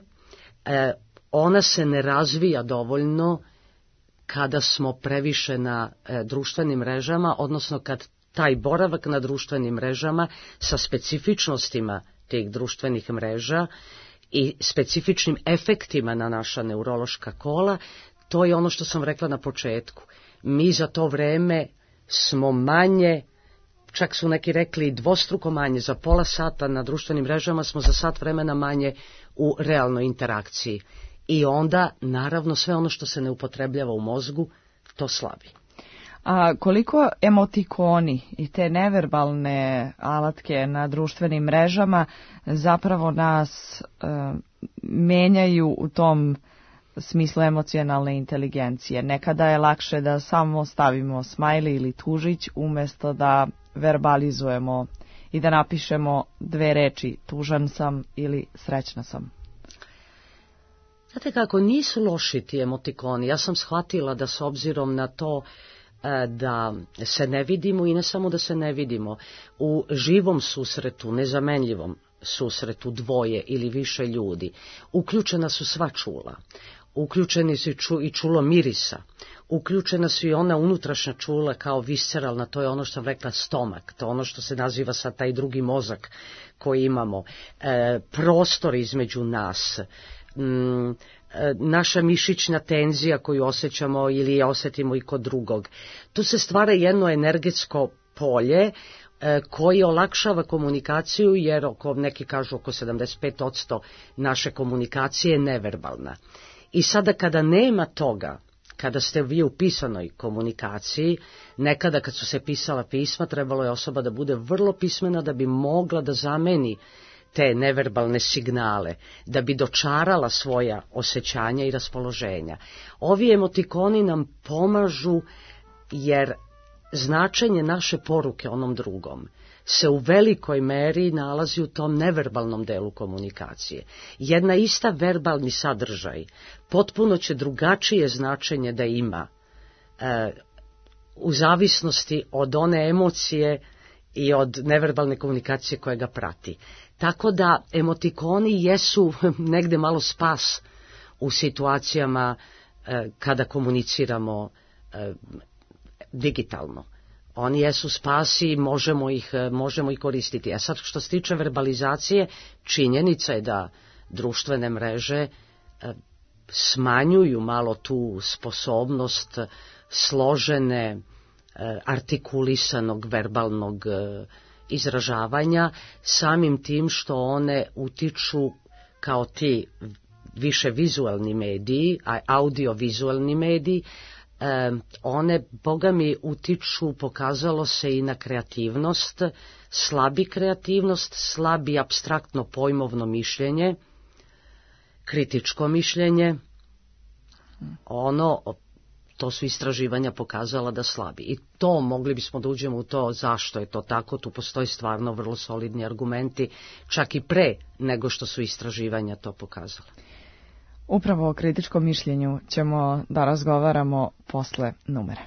Ona se ne razvija dovoljno kada smo previše na društvenim mrežama, odnosno kad taj boravak na društvenim mrežama sa specifičnostima tih društvenih mreža i specifičnim efektima na naša neurološka kola, to je ono što sam rekla na početku. Mi za to vreme smo manje, čak su neki rekli dvostruko manje, za pola sata na društvenim mrežama smo za sat vremena manje u realnoj interakciji. I onda, naravno, sve ono što se ne upotrebljava u mozgu, to slabi. A koliko emotikoni i te neverbalne alatke na društvenim mrežama zapravo nas menjaju u tom smislu emocionalne inteligencije? Nekada je lakše da samo stavimo smajli ili tužić umjesto da verbalizujemo i da napišemo 2 reči, tužan sam ili srećna sam. Znate kako, nisu loši ti emotikoni. Ja sam shvatila da s obzirom na to da se ne vidimo i ne samo da se ne vidimo, u živom susretu, nezamenljivom susretu dvoje ili više ljudi, uključena su sva čula. Uključeni su i čulo mirisa, uključena su i ona unutrašnja čula kao visceralna, to je ono što sam rekla stomak, to je ono što se naziva sad taj drugi mozak koji imamo, prostor između nas, naša mišićna tenzija koju osjećamo ili je osjetimo i kod drugog. Tu se stvara jedno energetsko polje koji olakšava komunikaciju, jer neki kažu oko 75% naše komunikacije je neverbalna. I sada kada nema toga, kada ste vi u pisanoj komunikaciji, nekada kad su se pisala pisma, trebalo je osoba da bude vrlo pismena da bi mogla da zameni te neverbalne signale, da bi dočarala svoja osjećanja i raspoloženja. Ovi emotikoni nam pomažu jer značenje naše poruke onom drugom se u velikoj meri nalazi u tom neverbalnom delu komunikacije. Jedna ista verbalni sadržaj potpuno će drugačije značenje da ima u zavisnosti od one emocije i od neverbalne komunikacije koja ga prati. Tako da emotikoni jesu negde malo spas u situacijama kada komuniciramo digitalno. Oni jesu spas i možemo ih koristiti. A sad što se tiče verbalizacije, činjenica je da društvene mreže smanjuju malo tu sposobnost složene, artikulisanog, verbalnog izražavanja, samim tim što one utiču kao ti više vizualni mediji, audiovizualni mediji, one, boga mi, utiču, pokazalo se i na kreativnost, slabi apstraktno pojmovno mišljenje, kritičko mišljenje, to su istraživanja pokazala da slabi. I to, mogli bismo da uđemo u to zašto je to tako, tu postoji stvarno vrlo solidni argumenti, čak i pre nego što su istraživanja to pokazala. Upravo o kritičkom mišljenju ćemo da razgovaramo posle numera.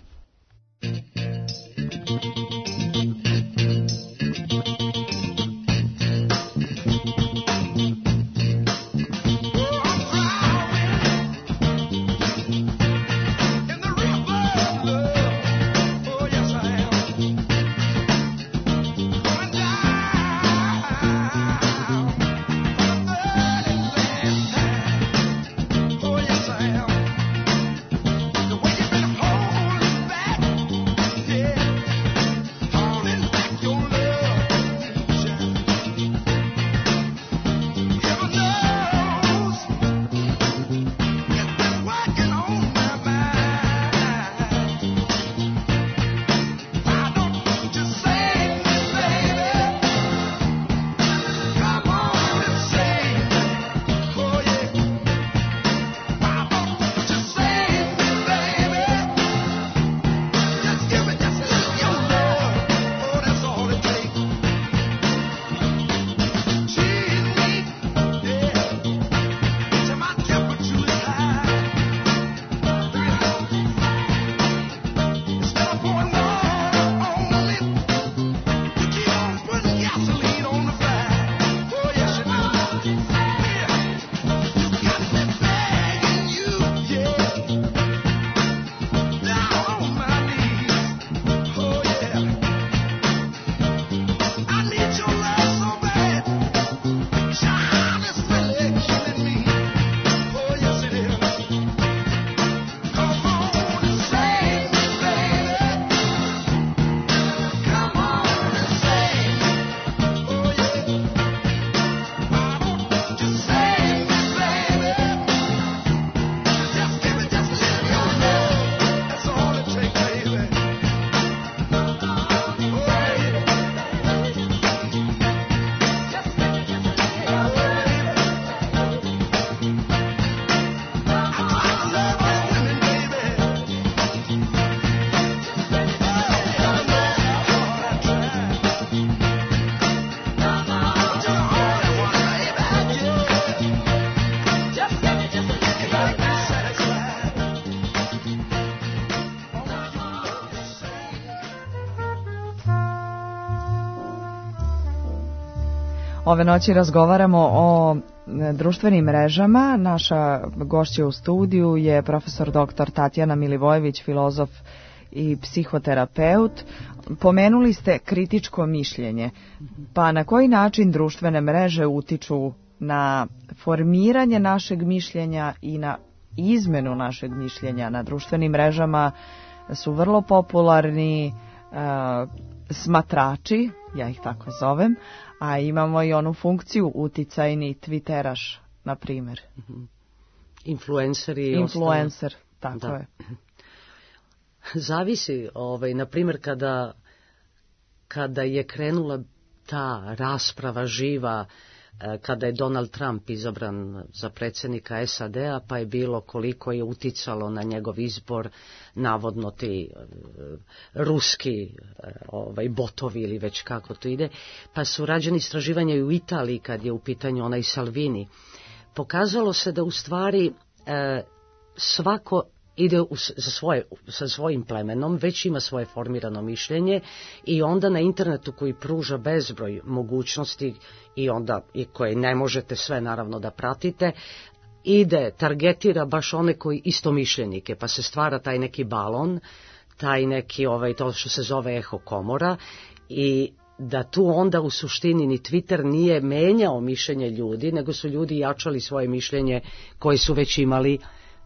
Ove noći razgovaramo o društvenim mrežama. Naša gošća u studiju je profesor dr. Tatjana Milivojević, filozof i psihoterapeut. Pomenuli ste kritičko mišljenje. Pa na koji način društvene mreže utiču na formiranje našeg mišljenja i na izmenu našeg mišljenja? Na društvenim mrežama su vrlo popularni smatrači, ja ih tako zovem, a imamo i onu funkciju uticajni twitteraš, na primjer. Influenceri. Influencer, tako Da. je. Zavisi, na primjer, kada je krenula ta rasprava živa, kada je Donald Trump izabran za predsjednika SAD-a, pa je bilo koliko je uticalo na njegov izbor navodno ti ruski botovi ili već kako to ide, pa su rađeni istraživanja i u Italiji kad je u pitanju onaj Salvini. Pokazalo se da u stvari svako ide sa svojim plemenom, već ima svoje formirano mišljenje i onda na internetu koji pruža bezbroj mogućnosti i koje ne možete sve naravno da pratite, targetira baš one koji istomišljenike, pa se stvara taj neki balon, taj neki to što se zove eho komora, i da tu onda u suštini ni Twitter nije menjao mišljenje ljudi, nego su ljudi jačali svoje mišljenje koje su već imali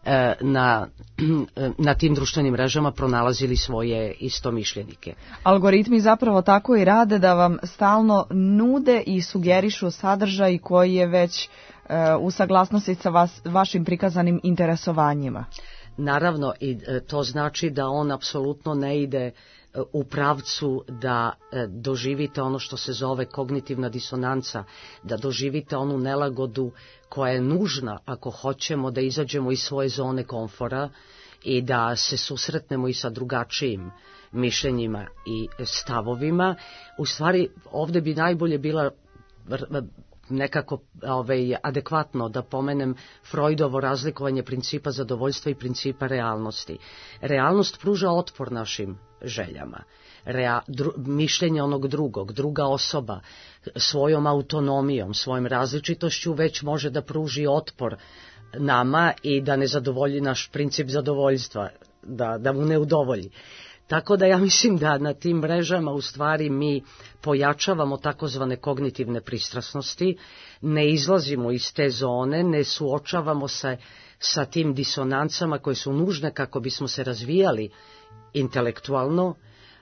na tim društvenim mrežama, pronalazili svoje istomišljenike. Algoritmi zapravo tako i rade da vam stalno nude i sugerišu sadržaj koji je već u saglasnosti sa vašim prikazanim interesovanjima. Naravno, i to znači da on apsolutno ne ide u pravcu da doživite ono što se zove kognitivna disonanca, da doživite onu nelagodu koja je nužna ako hoćemo da izađemo iz svoje zone komfora i da se susretnemo i sa drugačijim mišljenjima i stavovima. U stvari, ovdje bi najbolje bila nekako adekvatno da pomenem Freudovo razlikovanje principa zadovoljstva i principa realnosti. Realnost pruža otpor našim željama. Mišljenje onog drugog, druga osoba svojom autonomijom, svojom različitošću već može da pruži otpor nama i da ne zadovolji naš princip zadovoljstva, da mu ne udovolji. Tako da ja mislim da na tim mrežama u stvari mi pojačavamo takozvane kognitivne pristrasnosti, ne izlazimo iz te zone, ne suočavamo se sa tim disonancama koje su nužne kako bismo se razvijali intelektualno,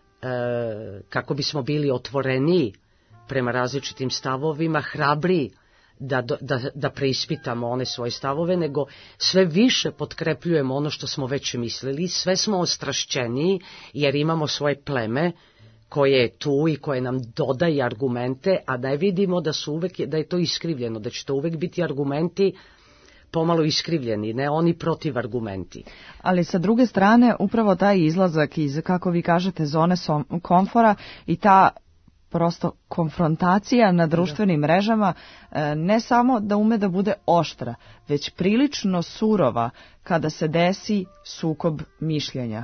kako bismo bili otvoreniji prema različitim stavovima, hrabriji da preispitamo one svoje stavove, nego sve više potkrepljujemo ono što smo već mislili, sve smo ostrašćeniji jer imamo svoje pleme koje je tu i koje nam dodaje argumente, a da je vidimo da je to iskrivljeno, da će to uvek biti argumenti pomalo iskrivljeni, ne oni protiv argumenti. Ali sa druge strane, upravo taj izlazak iz, kako vi kažete, zone komfora i ta prosto konfrontacija na društvenim mrežama ne samo da ume da bude oštra, već prilično surova kada se desi sukob mišljenja.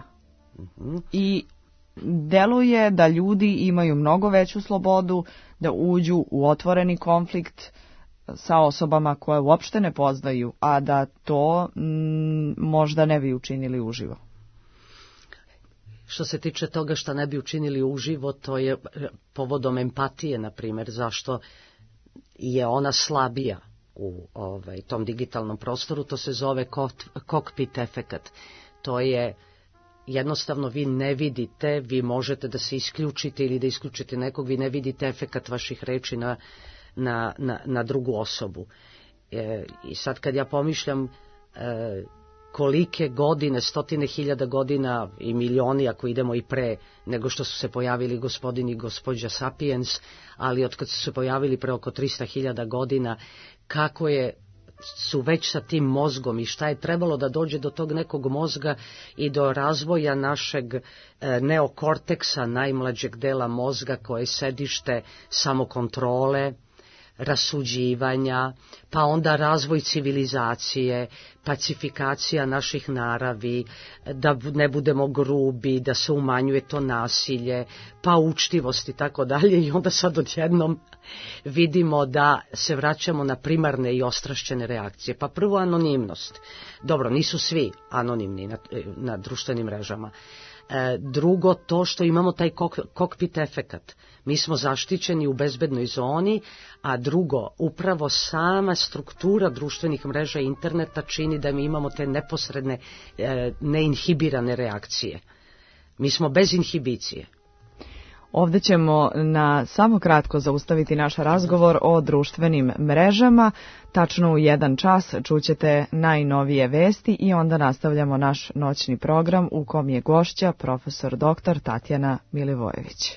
I deluje da ljudi imaju mnogo veću slobodu da uđu u otvoreni konflikt sa osobama koje uopšte ne poznaju, a da to možda ne bi učinili uživo. Što se tiče toga što ne bi učinili uživo, to je povodom empatije, na primjer, zašto je ona slabija u tom digitalnom prostoru, to se zove cockpit efekat. To je jednostavno vi ne vidite, vi možete da se isključite ili da isključite nekog, vi ne vidite efekat vaših reči na drugu osobu. I sad kad ja pomišljam kolike godine, 100.000 godina i milioni, ako idemo i pre nego što su se pojavili gospodin i gospođa Sapiens, ali od kad su se pojavili pre oko 300.000 godina, kako su već sa tim mozgom i šta je trebalo da dođe do tog nekog mozga i do razvoja našeg neokorteksa, najmlađeg dela mozga koje je sedište samokontrole, rasuđivanja, pa onda razvoj civilizacije, pacifikacija naših naravi, da ne budemo grubi, da se umanjuje to nasilje, pa učtivost i tako dalje, i onda sad odjednom vidimo da se vraćamo na primarne i ostrašćene reakcije. Pa prvo anonimnost. Dobro, nisu svi anonimni na društvenim mrežama. Drugo, to što imamo taj kokpit efekat. Mi smo zaštićeni u bezbednoj zoni, a drugo, upravo sama struktura društvenih mreža i interneta čini da mi imamo te neposredne, neinhibirane reakcije. Mi smo bez inhibicije. Ovdje ćemo na samo kratko zaustaviti naš razgovor o društvenim mrežama. Tačno u 1 čas čućete najnovije vesti i onda nastavljamo naš noćni program u kom je gošća profesor dr. Tatjana Milivojević.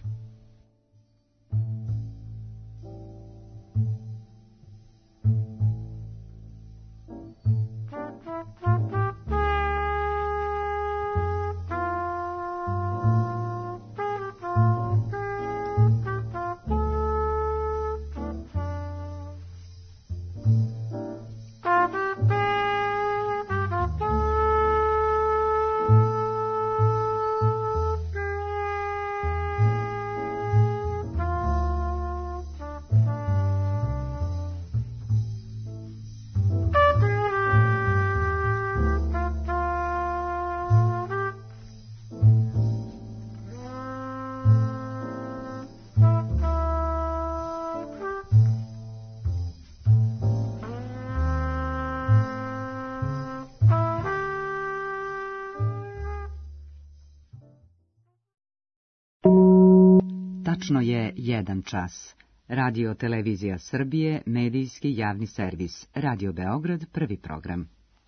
Tačno je 1 čas. Radio Televizija Srbije, medijski javni servis. Radio Beograd, prvi program.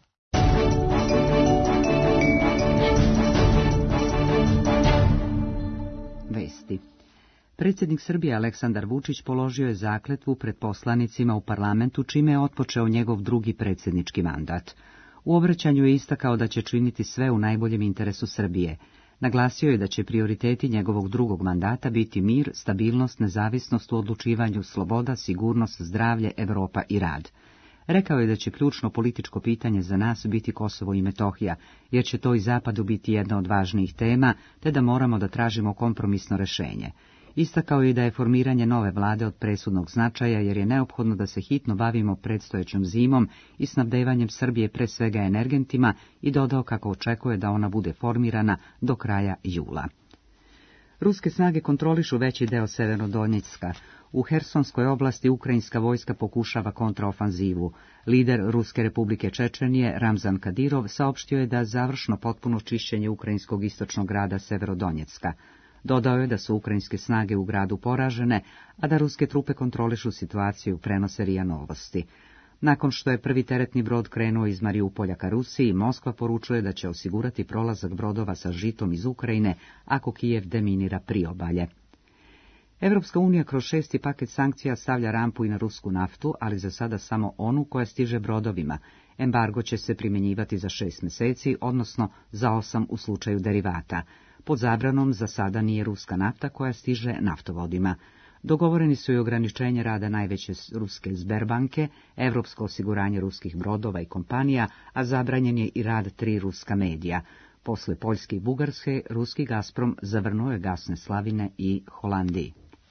Vesti. Predsjednik Srbije Aleksandar Vučić položio je zakletvu pred poslanicima u parlamentu, čime je otpočeo njegov drugi predsjednički mandat. U obraćanju je istakao da će činiti sve u najboljem interesu Srbije. Naglasio je da će prioriteti njegovog drugog mandata biti mir, stabilnost, nezavisnost u odlučivanju, sloboda, sigurnost, zdravlje, Evropa i rad. Rekao je da će ključno političko pitanje za nas biti Kosovo i Metohija, jer će to i Zapadu biti jedna od važnijih tema, te da moramo da tražimo kompromisno rješenje. Istakao je da je formiranje nove vlade od presudnog značaja, jer je neophodno da se hitno bavimo predstojećom zimom i snabdevanjem Srbije pre svega energentima, i dodao kako očekuje da ona bude formirana do kraja jula. Ruske snage kontrolišu veći deo Severnodonjecka. U Hersonskoj oblasti ukrajinska vojska pokušava kontraofanzivu. Lider Ruske republike Čečenije, Ramzan Kadirov, saopštio je da završno potpuno čišćenje ukrajinskog istočnog grada Severodonjecka. Dodao je da su ukrajinske snage u gradu poražene, a da ruske trupe kontrolišu situaciju, prenose RIA Novosti. Nakon što je prvi teretni brod krenuo iz Mariupolja ka Rusiji, Moskva poručuje da će osigurati prolazak brodova sa žitom iz Ukrajine ako Kijev deminira priobalje. Evropska unija kroz 6. paket sankcija stavlja rampu i na rusku naftu, ali za sada samo onu koja stiže brodovima. Embargo će se primjenjivati za 6 mjeseci, odnosno za 8 u slučaju derivata. Pod zabranom za sada nije ruska nafta koja stiže naftovodima. Dogovoreni su i ograničenje rada najveće ruske Sberbanke, Evropsko osiguranje ruskih brodova i kompanija, a zabranjen je i rad 3 ruska medija. Posle Poljske i Bugarske, ruski Gazprom zavrnuo je gasne slavine i Holandiji.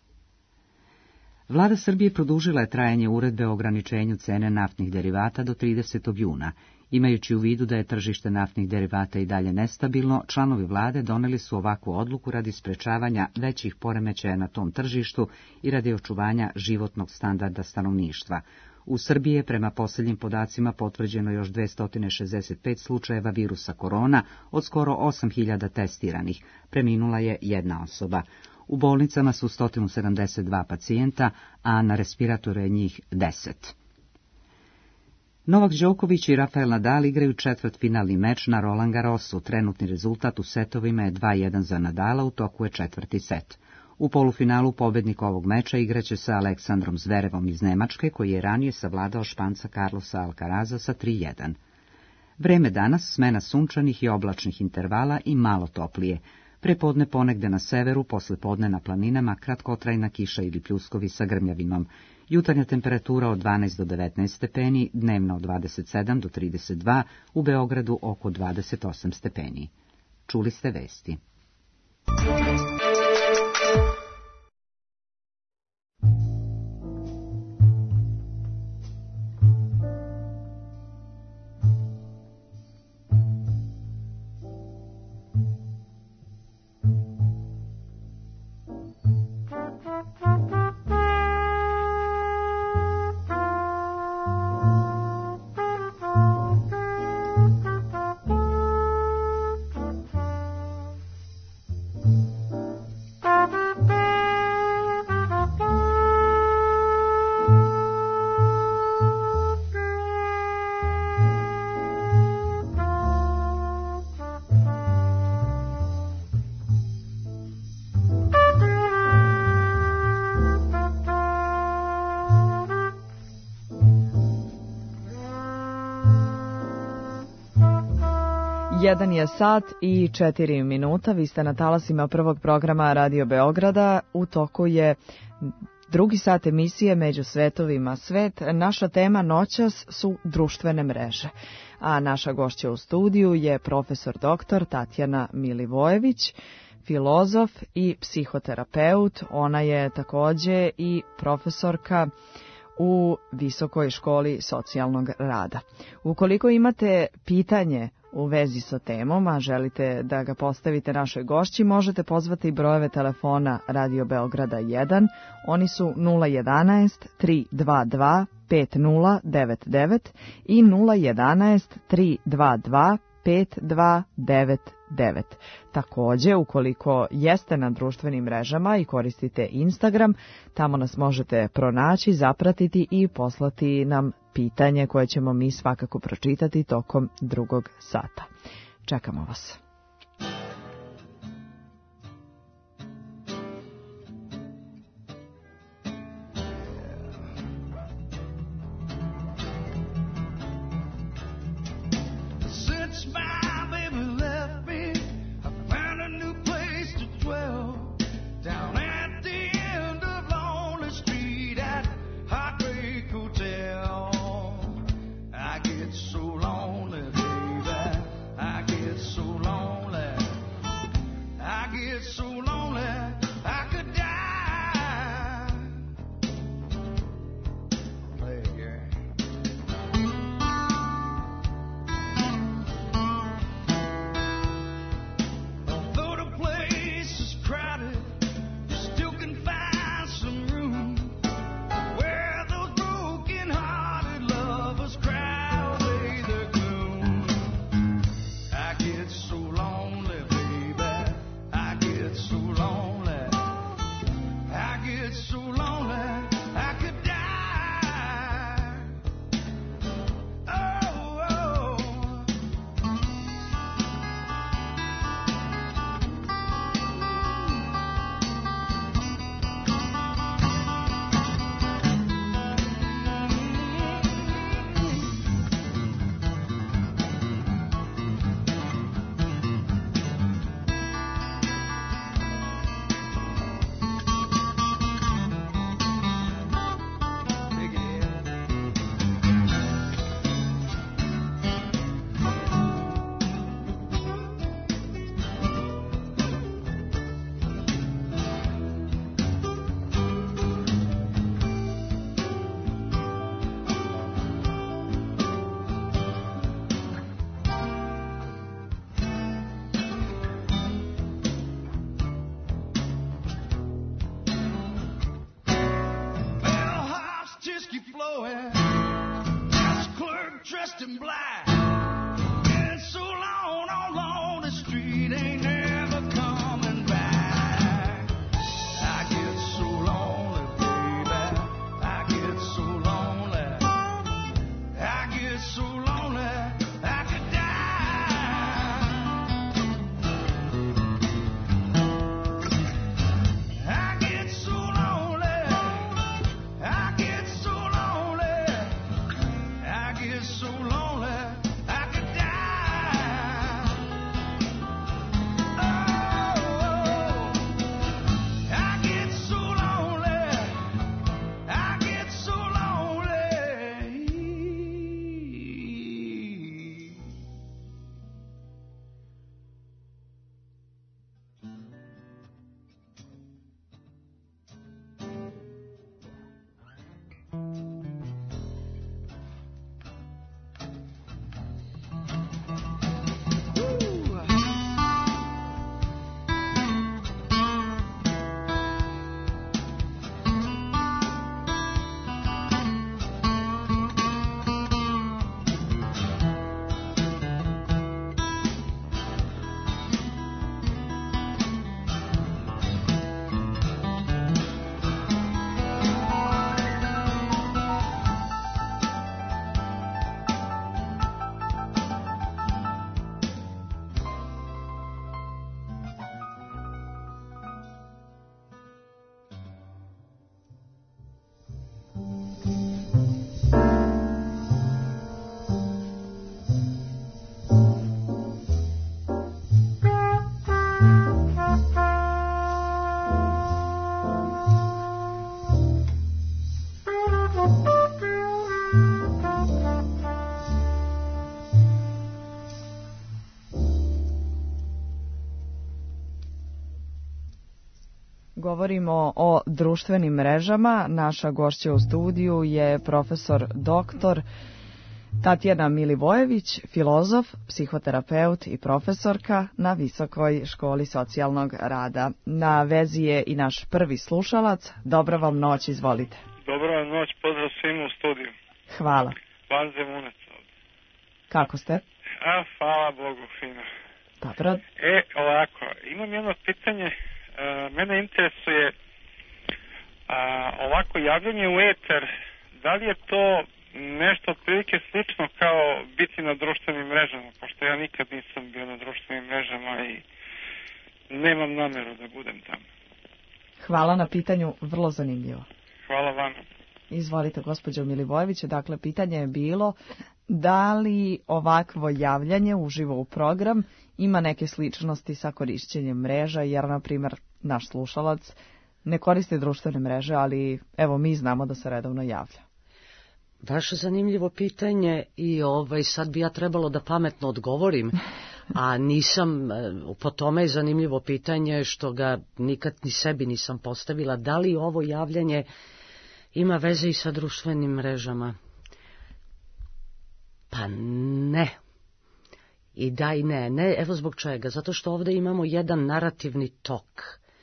Vlada Srbije produžila je trajanje uredbe o ograničenju cene naftnih derivata do 30. juna. Imajući u vidu da je tržište naftnih derivata i dalje nestabilno, članovi vlade doneli su ovakvu odluku radi sprečavanja većih poremećaja na tom tržištu i radi očuvanja životnog standarda stanovništva. U Srbiji je prema posljednjim podacima potvrđeno još 265 slučajeva virusa korona od skoro 8.000 testiranih. Preminula je 1 osoba. U bolnicama su 172 pacijenta, a na respiratoru je njih 10. Novak Đoković i Rafael Nadal igraju četvrtfinalni meč na Roland Garrosu. Trenutni rezultat u setovima je 2:1 za Nadala, u toku je 4. set. U polufinalu pobednik ovog meča igraće sa Aleksandrom Zverevom iz Nemačke, koji je ranije savladao Španca Carlosa Alcaraza sa 3:1. Vreme danas, smena sunčanih i oblačnih intervala i malo toplije. Prepodne ponegde na severu, poslepodne na planinama, kratkotrajna kiša ili pljuskovi sa grmljavinom. Jutarnja temperatura od 12 do 19 stepeni, dnevno od 27 do 32, u Beogradu oko 28 stepeni. Čuli ste vesti. Jedan je sat i 4 minuta. Vi ste na talasima prvog programa Radio Beograda. U toku je drugi sat emisije Među svetovima svet. Naša tema noćas su društvene mreže. A naša gošća u studiju je profesor doktor Tatjana Milivojević, filozof i psihoterapeut. Ona je takođe i profesorka u Visokoj školi socijalnog rada. Ukoliko imate pitanje u vezi sa temom, a želite da ga postavite našoj gošći, možete pozvati brojeve telefona Radio Beograda 1. Oni su 011 322 5099 i 011 322 5299. Takođe, ukoliko jeste na društvenim mrežama i koristite Instagram, tamo nas možete pronaći, zapratiti i poslati nam pitanje koje ćemo mi svakako pročitati tokom drugog sata. Čekamo vas. So lonely govorimo o društvenim mrežama. Naša gošća u studiju je profesor doktor Tatjana Milivojević, filozof, psihoterapeut i profesorka na Visokoj školi socijalnog rada. Na vezi je i naš prvi slušalac. Dobra vam noć, izvolite. Dobra vam noć, pozdrav svima u studiju. Hvala. Van Zemunac. Kako ste? Hvala Bogu, fino. Dobro. Ovako, imam jedno pitanje. Mene interesuje ovako javljanje u eter, da li je to nešto otprilike slično kao biti na društvenim mrežama, pošto ja nikad nisam bio na društvenim mrežama i nemam nameru da budem tamo. Hvala na pitanju, vrlo zanimljivo. Hvala vam. Izvolite, gospođo Milivojević. Dakle, pitanje je bilo da li ovakvo javljanje uživo u program ima neke sličnosti sa korišćenjem mreža, jer, na primjer, naš slušalac ne koristi društvene mreže, ali evo mi znamo da se redovno javlja. Baš zanimljivo pitanje i sad bi ja trebalo da pametno odgovorim, a nisam, po tome je zanimljivo pitanje što ga nikad ni sebi nisam postavila. Da li ovo javljanje ima veze i sa društvenim mrežama? Pa ne. I da i ne. Ne, evo zbog čega. Zato što ovdje imamo jedan narativni tok.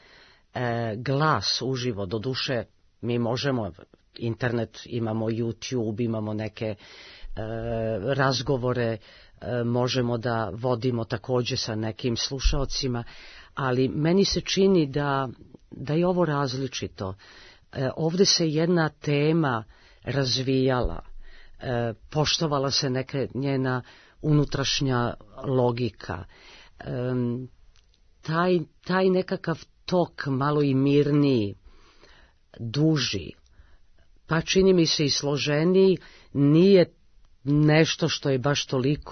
Glas uživo, doduše mi možemo, internet, imamo YouTube, imamo neke razgovore, možemo da vodimo također sa nekim slušaocima, ali meni se čini da je ovo različito. Ovdje se jedna tema razvijala, poštovala se neka njena unutrašnja logika. Taj nekakav tok malo i mirniji, duži, pa čini mi se i složeniji, nije nešto što je baš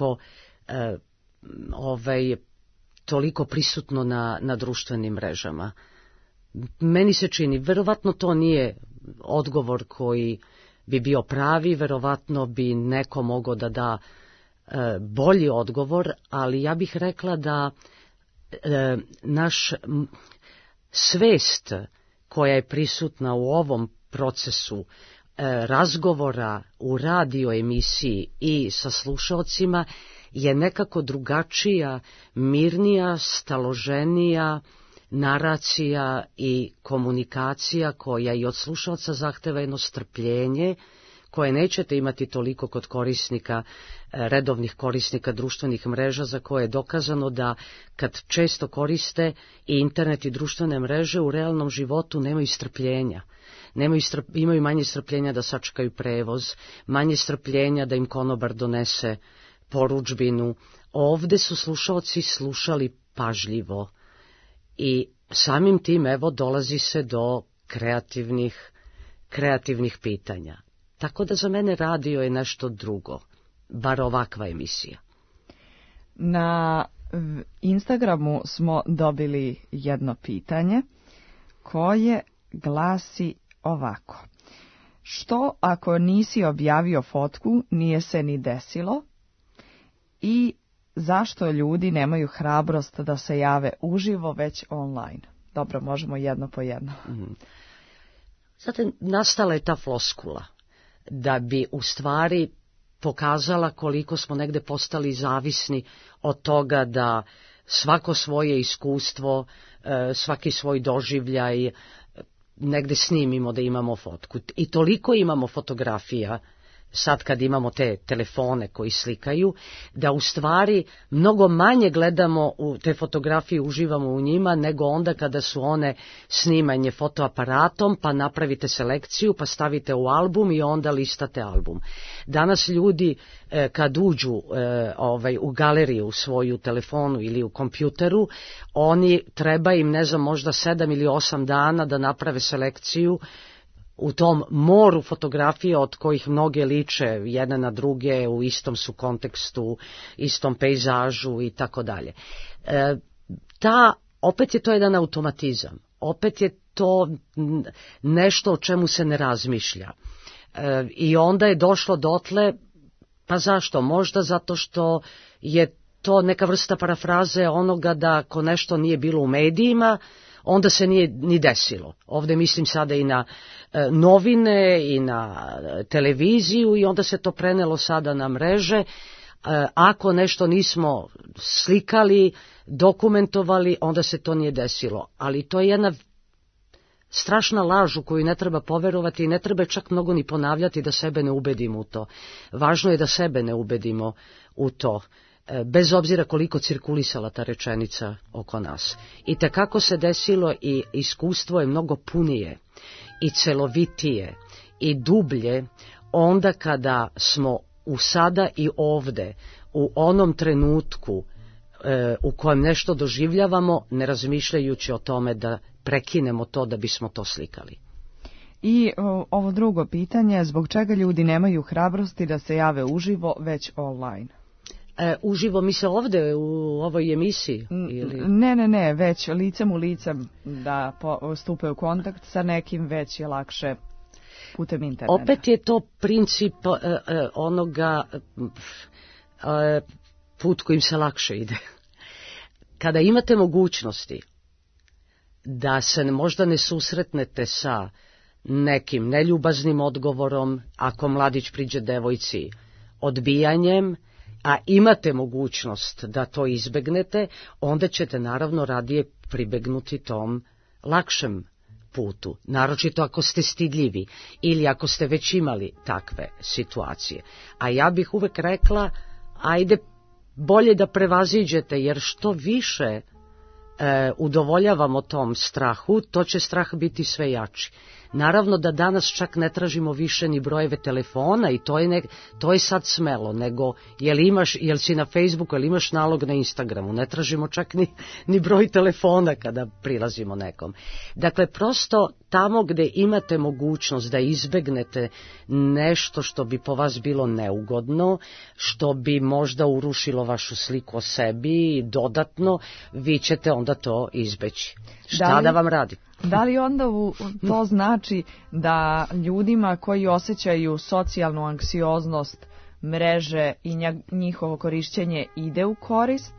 toliko prisutno na društvenim mrežama. Meni se čini, verovatno to nije odgovor koji bi bio pravi, verovatno bi neko mogao da da bolji odgovor, ali ja bih rekla da naš svest koja je prisutna u ovom procesu razgovora u radio emisiji i sa slušaocima je nekako drugačija, mirnija, staloženija naracija i komunikacija koja i od slušaoca zahteva jedno strpljenje, koje nećete imati toliko kod korisnika, redovnih korisnika društvenih mreža, za koje je dokazano da kad često koriste i internet i društvene mreže u realnom životu nemaju strpljenja. Imaju manje strpljenja da sačekaju prevoz, manje strpljenja da im konobar donese porudžbinu. Ovde su slušaoci slušali pažljivo i samim tim evo dolazi se do kreativnih pitanja. Tako da za mene radio je nešto drugo, bar ovakva emisija. Na Instagramu smo dobili jedno pitanje koje glasi ovako. Što ako nisi objavio fotku, nije se ni desilo? I zašto ljudi nemaju hrabrost da se jave uživo već online? Dobro, možemo jedno po jedno. Znate, nastala je ta floskula da bi u stvari pokazala koliko smo negde postali zavisni od toga da svako svoje iskustvo, svaki svoj doživljaj negde snimimo da imamo fotku. I toliko imamo fotografija, sad kad imamo te telefone koji slikaju, da u stvari mnogo manje gledamo u te fotografije, uživamo u njima, nego onda kada su one snimanje fotoaparatom, pa napravite selekciju, pa stavite u album i onda listate album. Danas ljudi kad uđu u galeriju u svoju telefonu ili u kompjuteru, oni treba im, ne znam, možda 7 ili 8 dana da naprave selekciju u tom moru fotografije od kojih mnoge liče jedne na druge, u istom su kontekstu, istom pejzažu i tako dalje. Opet je to jedan automatizam, opet je to nešto o čemu se ne razmišlja. I onda je došlo dotle, pa zašto? Možda zato što je to neka vrsta parafraze onoga da ako nešto nije bilo u medijima, onda se nije ni desilo. Ovde mislim sada i na novine i na televiziju i onda se to prenelo sada na mreže. Ako nešto nismo slikali, dokumentovali, onda se to nije desilo. Ali to je jedna strašna laž u koju ne treba poverovati i ne treba čak mnogo ni ponavljati da sebe ne ubedimo u to. Važno je da sebe ne ubedimo u to, bez obzira koliko cirkulisala ta rečenica oko nas. I tekako se desilo i iskustvo je mnogo punije i celovitije i dublje onda kada smo u sada i ovde, u onom trenutku u kojem nešto doživljavamo, ne razmišljajući o tome da prekinemo to da bismo to slikali. I ovo drugo pitanje, zbog čega ljudi nemaju hrabrosti da se jave uživo, već online? Uživo mi se ovde u ovoj emisiji? Ili? Ne, već licem u licem da stupe u kontakt sa nekim, već je lakše putem interneta. Opet je to princip onoga put kojim se lakše ide. Kada imate mogućnosti da se možda ne susretnete sa nekim neljubaznim odgovorom, ako mladić priđe devojci, odbijanjem, a imate mogućnost da to izbegnete, onda ćete naravno radije pribegnuti tom lakšem putu, naročito ako ste stidljivi ili ako ste već imali takve situacije. A ja bih uvek rekla, ajde bolje da prevaziđete, jer što više udovoljavamo tom strahu, to će strah biti sve jači. Naravno da danas čak ne tražimo više ni brojeve telefona i to je sad smelo, nego jel si na Facebooku, jel imaš nalog na Instagramu, ne tražimo čak ni broj telefona kada prilazimo nekom. Dakle, prosto tamo gde imate mogućnost da izbegnete nešto što bi po vas bilo neugodno, što bi možda urušilo vašu sliku o sebi dodatno, vi ćete onda to izbeći. Šta da vam radi? Da li onda to znači da ljudima koji osjećaju socijalnu anksioznost mreže i njihovo korišćenje ide u korist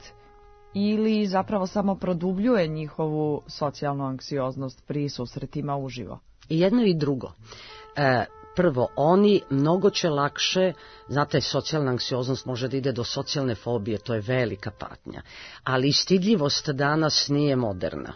ili zapravo samo produbljuje njihovu socijalnu anksioznost pri susretima uživo? I jedno i drugo. Prvo, oni mnogo će lakše, znate, socijalna anksioznost može da ide do socijalne fobije, to je velika patnja, ali stidljivost danas nije moderna.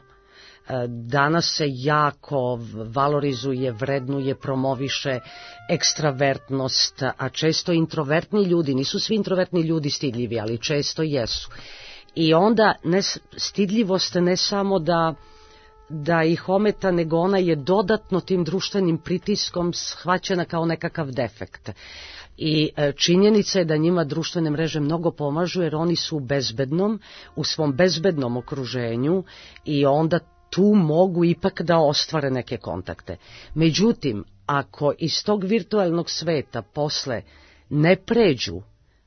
Danas se jako valorizuje, vrednuje, promoviše ekstravertnost, a često introvertni ljudi, nisu svi introvertni ljudi stidljivi, ali često jesu. I onda stidljivost ne samo da ih ometa, nego ona je dodatno tim društvenim pritiskom shvaćena kao nekakav defekt. I činjenica je da njima društvene mreže mnogo pomažu, jer oni su u svom bezbednom okruženju i onda tu mogu ipak da ostvare neke kontakte. Međutim, ako iz tog virtualnog sveta posle ne pređu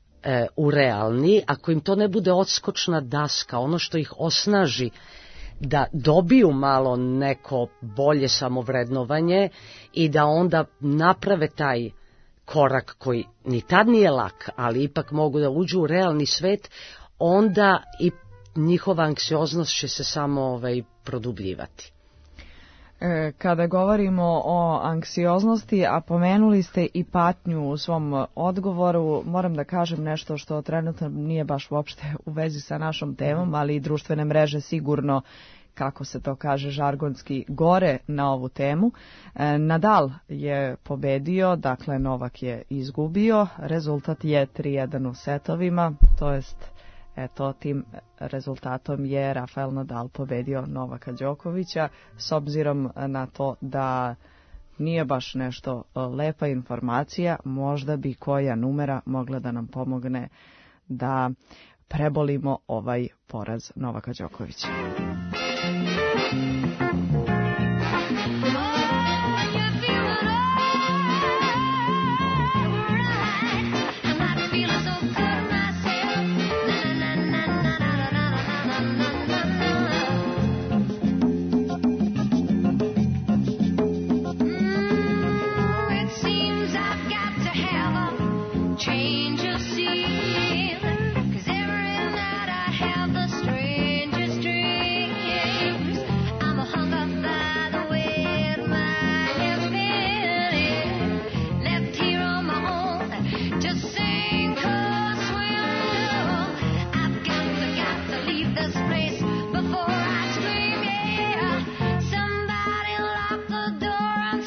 u realni, ako im to ne bude odskočna daska, ono što ih osnaži da dobiju malo neko bolje samovrednovanje i da onda naprave taj korak koji ni tad nije lak, ali ipak mogu da uđu u realni svet, onda i njihova anksioznost će se samo produbljivati. Kada govorimo o anksioznosti, a pomenuli ste i patnju u svom odgovoru, moram da kažem nešto što trenutno nije baš uopšte u vezi sa našom temom, ali i društvene mreže sigurno, kako se to kaže žargonski, gore na ovu temu. Nadal je pobedio, dakle Novak je izgubio, rezultat je 3-1 u setovima, to jest eto, tim rezultatom je Rafael Nadal pobedio Novaka Đokovića, s obzirom na to da nije baš nešto lepa informacija, možda bi koja numera mogla da nam pomogne da prebolimo ovaj poraz Novaka Đokovića. Change of scene, 'cause every night I have the strangest dream.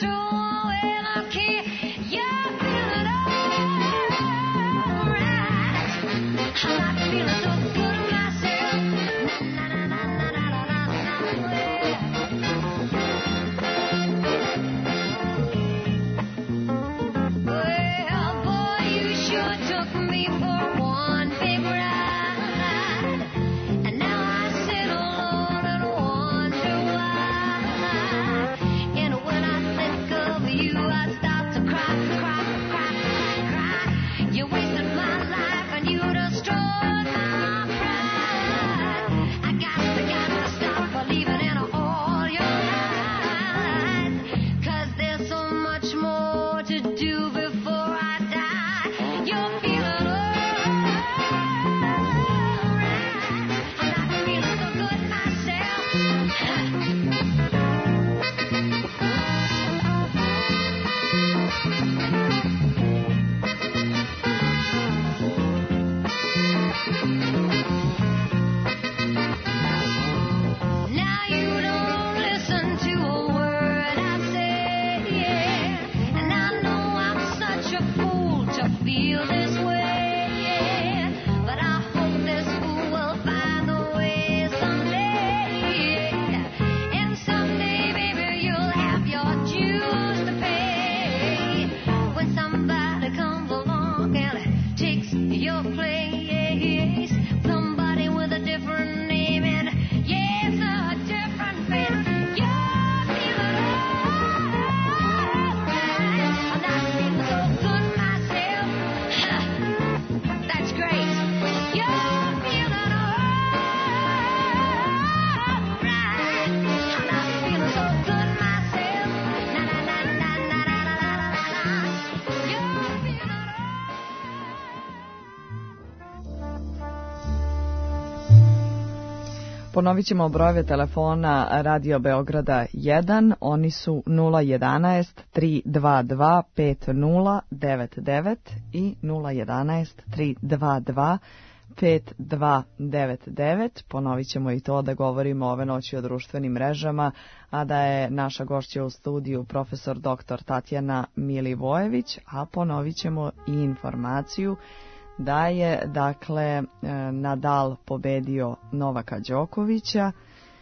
Ponovit ćemo brojeve telefona Radio Beograda 1, oni su 011 322 5099 i 011 322 5299. Ponovit ćemo i to da govorimo ove noći o društvenim mrežama, a da je naša gošća u studiju profesor dr. Tatjana Milivojević, a ponovit ćemo i informaciju da je, dakle, Nadal pobedio Novaka Đokovića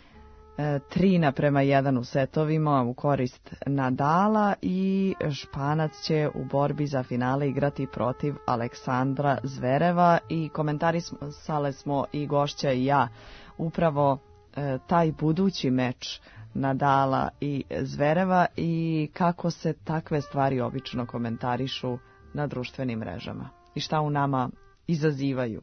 3:1 u setovima u korist Nadala i Španac će u borbi za finale igrati protiv Aleksandra Zvereva i komentarisale smo i gošća i ja upravo taj budući meč Nadala i Zvereva i kako se takve stvari obično komentarišu na društvenim mrežama i šta u nama izazivaju.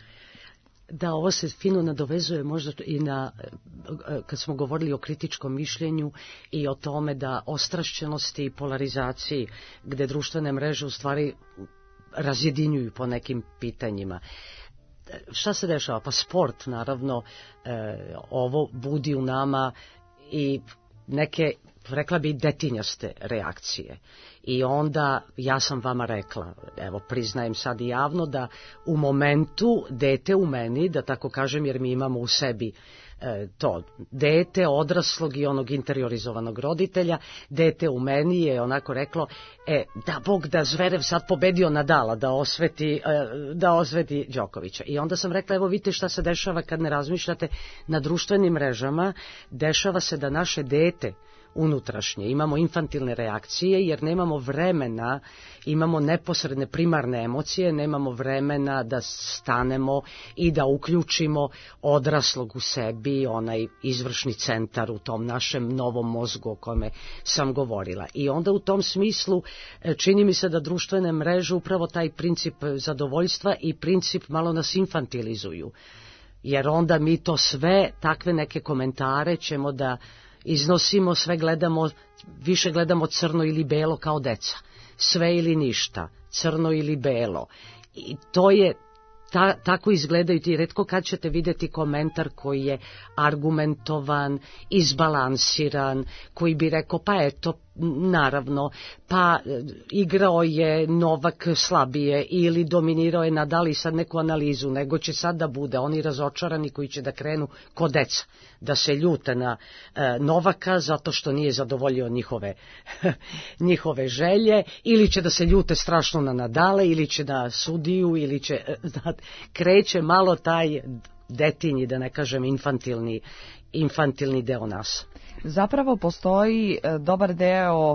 Da, ovo se fino nadovezuje možda i na, kad smo govorili o kritičkom mišljenju i o tome da ostrašćenosti i polarizaciji, gde društvene mreže u stvari razjedinjuju po nekim pitanjima. Šta se dešava? Pa sport, naravno, ovo budi u nama i neke, rekla bi, detinjaste reakcije. I onda ja sam vama rekla, evo priznajem sad i javno, da u momentu dete u meni, da tako kažem, jer mi imamo u sebi to dete odraslog i onog interiorizovanog roditelja, dete u meni je onako reklo, da Bog da Zverev sad pobedio Nadala, da osveti Đokovića. I onda sam rekla, evo vidite šta se dešava kad ne razmišljate na društvenim mrežama, dešava se da naše dete unutrašnje, imamo infantilne reakcije jer nemamo vremena, imamo neposredne primarne emocije, nemamo vremena da stanemo i da uključimo odraslog u sebi, onaj izvršni centar u tom našem novom mozgu o kome sam govorila. I onda u tom smislu čini mi se da društvene mreže upravo taj princip zadovoljstva i princip malo nas infantilizuju, jer onda mi to sve, takve neke komentare ćemo da iznosimo, sve gledamo, više gledamo crno ili belo kao deca. Sve ili ništa, crno ili belo. I to je, tako izgledaju ti, retko kad ćete vidjeti komentar koji je argumentovan, izbalansiran, koji bi rekao, pa eto, naravno, pa igrao je Novak slabije ili dominirao je Nadal i sad neku analizu, nego će sad da bude oni razočarani koji će da krenu kod deca, da se ljute na Novaka zato što nije zadovoljio njihove želje, ili će da se ljute strašno na Nadale, ili će da sudiju, ili će, kreće malo taj detinji, da ne kažem infantilni deo nas. Zapravo postoji dobar deo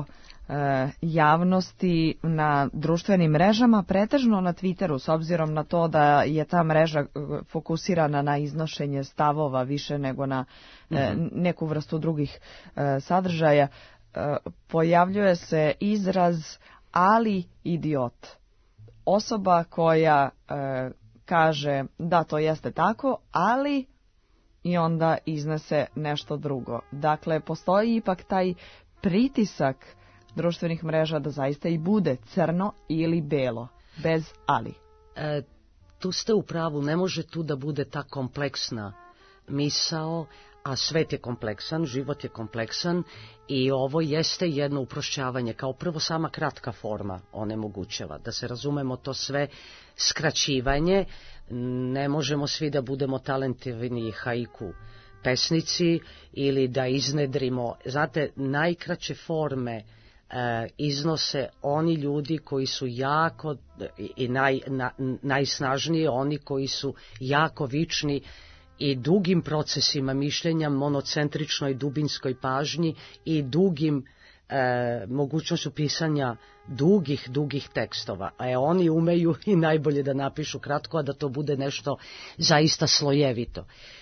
javnosti na društvenim mrežama, pretežno na Twitteru, s obzirom na to da je ta mreža fokusirana na iznošenje stavova više nego na neku vrstu drugih sadržaja. Pojavljuje se izraz ali idiot. Osoba koja kaže da to jeste tako, ali i onda iznese nešto drugo. Dakle, postoji ipak taj pritisak društvenih mreža da zaista i bude crno ili belo, bez ali. Tu ste u pravu, ne može tu da bude ta kompleksna misao, a svet je kompleksan, život je kompleksan i ovo jeste jedno uprošćavanje. Kao prvo, sama kratka forma onemogućava. Da se razumemo, to sve skraćivanje, ne možemo svi da budemo talentovani haiku pesnici ili da iznedrimo. Znate, najkraće forme iznose oni ljudi koji su jako i najsnažniji, oni koji su jako vični i dugim procesima mišljenja, monocentričnoj dubinskoj pažnji i dugim mogućnošću pisanja dugih tekstova. A oni umeju i najbolje da napišu kratko, a da to bude nešto zaista slojevito.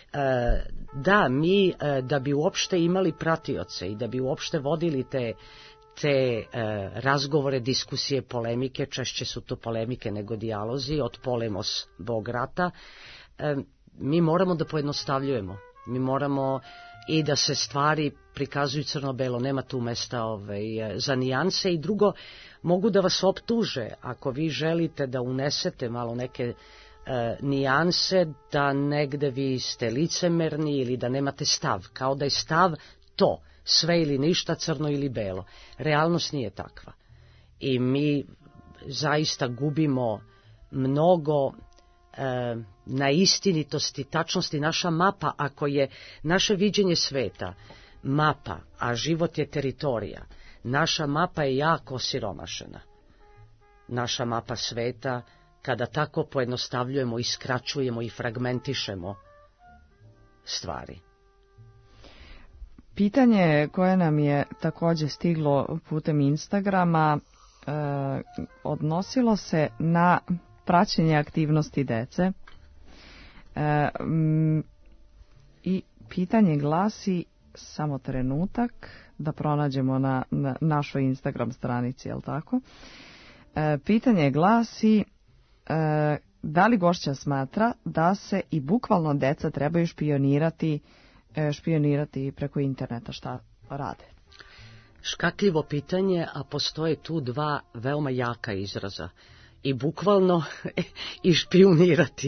Da, mi da bi uopšte imali pratioce i da bi uopšte vodili te razgovore, diskusije, polemike, češće su to polemike nego dijalozi, od polemos Bograta, mi moramo da pojednostavljujemo. Mi moramo i da se stvari prikazuju crno-belo, nema tu mesta za nijanse. I drugo, mogu da vas optuže ako vi želite da unesete malo neke nijanse, da negde vi ste licemerni ili da nemate stav, kao da je stav to, sve ili ništa, crno ili belo. Realnost nije takva. I mi zaista gubimo mnogo na istinitosti, tačnosti. Naša mapa, ako je naše viđenje sveta mapa, a život je teritorija, naša mapa je jako osiromašena. Naša mapa sveta, kada tako pojednostavljujemo i skraćujemo i fragmentišemo stvari. Pitanje koje nam je također stiglo putem Instagrama odnosilo se na praćenje aktivnosti dece i pitanje glasi, samo trenutak da pronađemo na našoj Instagram stranici, jel tako? Pitanje glasi, da li gošća smatra da se i bukvalno deca trebaju špionirati preko interneta, šta rade? Škakljivo pitanje, a postoje tu dva veoma jaka izraza. I bukvalno i špionirati.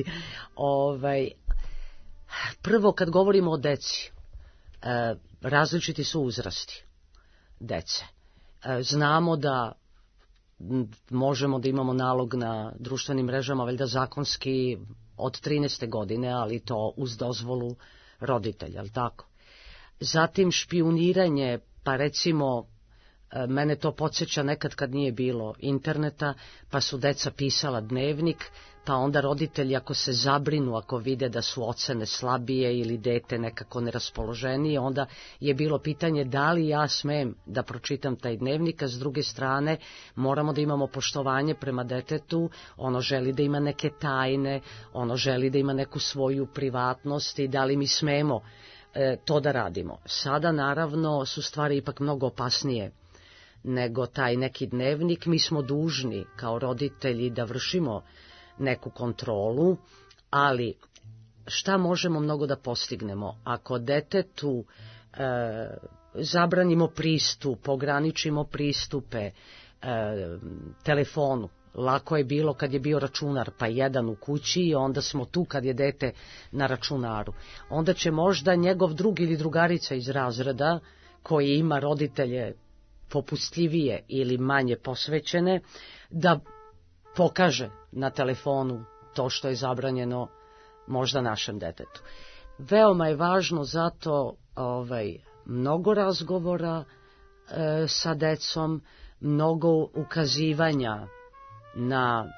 Prvo, kad govorimo o deci, različiti su uzrasti dece. Znamo da možemo da imamo nalog na društvenim mrežama, valjda zakonski od 13. godine, ali to uz dozvolu roditelja, ali tako. Zatim špioniranje, pa recimo, mene to podsjeća nekad kad nije bilo interneta, pa su deca pisala dnevnik, pa onda roditelji ako se zabrinu, ako vide da su ocene slabije ili dete nekako neraspoloženije, onda je bilo pitanje da li ja smem da pročitam taj dnevnik, a s druge strane moramo da imamo poštovanje prema detetu, ono želi da ima neke tajne, ono želi da ima neku svoju privatnost i da li mi smemo to da radimo. Sada naravno su stvari ipak mnogo opasnije nego taj neki dnevnik. Mi smo dužni kao roditelji da vršimo neku kontrolu, ali šta možemo mnogo da postignemo? Ako detetu zabranimo pristup, ograničimo pristupe telefonu, lako je bilo kad je bio računar, pa jedan u kući i onda smo tu kad je dete na računaru. Onda će možda njegov drug ili drugarica iz razreda koji ima roditelje popustljivije ili manje posvećene, da pokaže na telefonu to što je zabranjeno možda našem detetu. Veoma je važno zato mnogo razgovora sa decom, mnogo ukazivanja na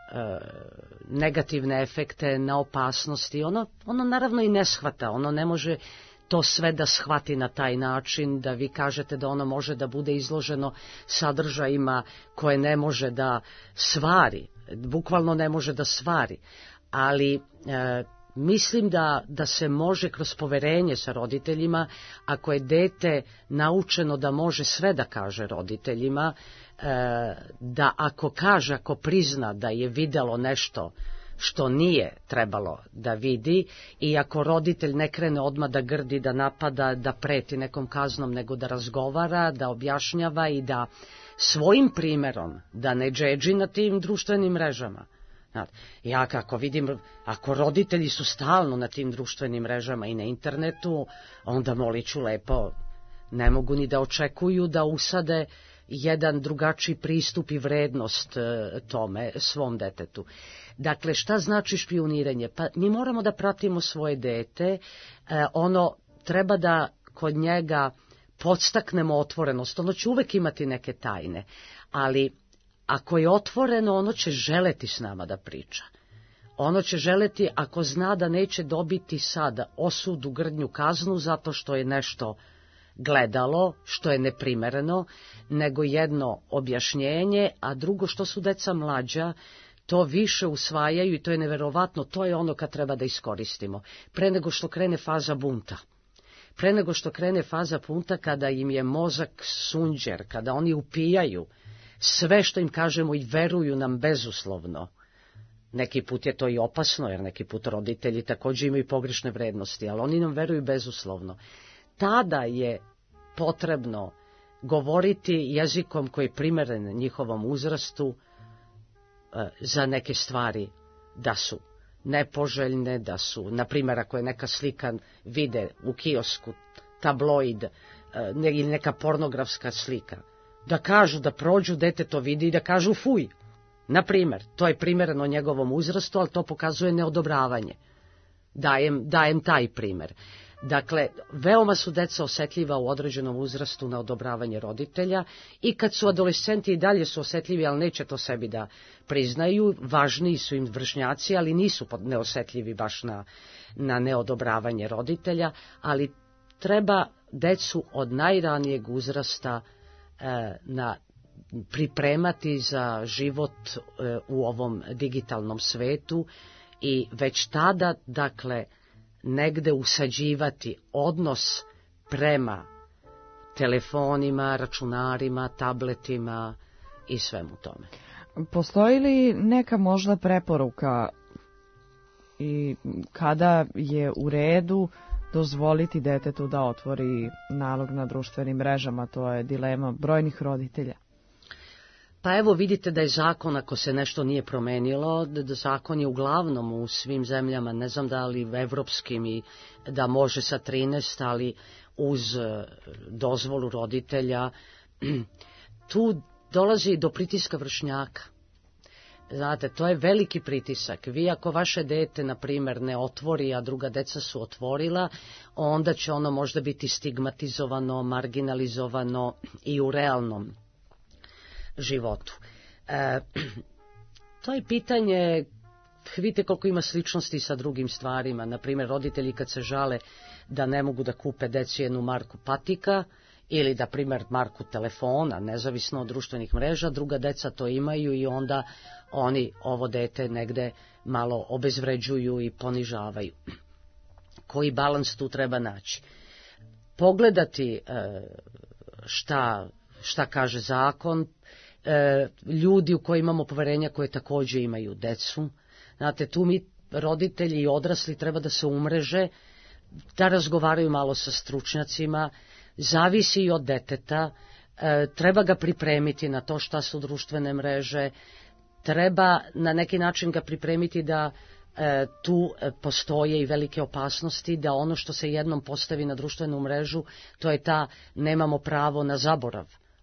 negativne efekte, na opasnosti. Ono naravno i ne shvata, ono ne može to sve da shvati na taj način, da vi kažete da ono može da bude izloženo sadržajima koje ne može da svari, bukvalno ne može da svari, ali mislim da se može kroz poverenje sa roditeljima, ako je dete naučeno da može sve da kaže roditeljima, da ako prizna da je videlo nešto što nije trebalo da vidi, i ako roditelj ne krene odmah da grdi, da napada, da preti nekom kaznom, nego da razgovara, da objašnjava i da svojim primerom, da ne džedži na tim društvenim mrežama. Ja kako vidim, ako roditelji su stalno na tim društvenim mrežama i na internetu, onda moliću lepo, ne mogu ni da očekuju da usade jedan drugačiji pristup i vrednost tome svom detetu. Dakle, šta znači špijuniranje? Pa mi moramo da pratimo svoje dete, ono treba da kod njega podstaknemo otvorenost, ono će uvek imati neke tajne, ali ako je otvoreno, ono će želeti s nama da priča. Ono će želeti, ako zna da neće dobiti sad osudu, grdnju, kaznu zato što je nešto gledalo, što je neprimereno, nego jedno objašnjenje, a drugo, što su deca mlađa, to više usvajaju i to je neverovatno, to je ono kad treba da iskoristimo. Pre nego što krene faza bunta. Pre nego što krene faza bunta, kada im je mozak sunđer, kada oni upijaju sve što im kažemo i veruju nam bezuslovno. Neki put je to i opasno, jer neki put roditelji također imaju pogrešne vrednosti, ali oni nam veruju bezuslovno. Tada je potrebno govoriti jezikom koji je primeren njihovom uzrastu za neke stvari da su nepoželjne, da su, na primjer, ako je neka slika vide u kiosku, tabloid ili neka pornografska slika, da kažu, da prođu, dete to vidi i da kažu fuj. Na primjer, to je primjereno njegovom uzrastu, ali to pokazuje neodobravanje. Dajem taj primjer. Dakle, veoma su deca osetljiva u određenom uzrastu na odobravanje roditelja i kad su adolescenti i dalje su osetljivi, ali neće to sebi da priznaju, važniji su im vršnjaci, ali nisu neosetljivi baš na neodobravanje roditelja, ali treba decu od najranijeg uzrasta pripremati za život u ovom digitalnom svetu i već tada, dakle, negde usađivati odnos prema telefonima, računarima, tabletima i svemu tome. Postoji li neka možda preporuka i kada je u redu dozvoliti detetu da otvori nalog na društvenim mrežama? To je dilema brojnih roditelja. Pa evo vidite da je zakon, ako se nešto nije promenilo, da zakon je uglavnom u svim zemljama, ne znam da li evropskim, i da može sa 13, ali uz dozvolu roditelja. Tu dolazi do pritiska vršnjaka. Znate, to je veliki pritisak. Vi ako vaše dete, na primjer, ne otvori, a druga deca su otvorila, onda će ono možda biti stigmatizovano, marginalizovano i u realnom životu. To je pitanje, vidite koliko ima sličnosti sa drugim stvarima. Na primjer, roditelji kad se žale da ne mogu da kupe deci jednu marku patika ili da primjer marku telefona, nezavisno od društvenih mreža, druga deca to imaju i onda oni ovo dete negde malo obezvređuju i ponižavaju. Koji balans tu treba naći? Pogledati šta kaže zakon, ljudi u koje imamo poverenja koje također imaju decu. Znate, tu mi roditelji i odrasli treba da se umreže, da razgovaraju malo sa stručnjacima, zavisi i od deteta, treba ga pripremiti na to šta su društvene mreže, treba na neki način ga pripremiti da tu postoje i velike opasnosti, da ono što se jednom postavi na društvenu mrežu, to je nemamo pravo na zaborav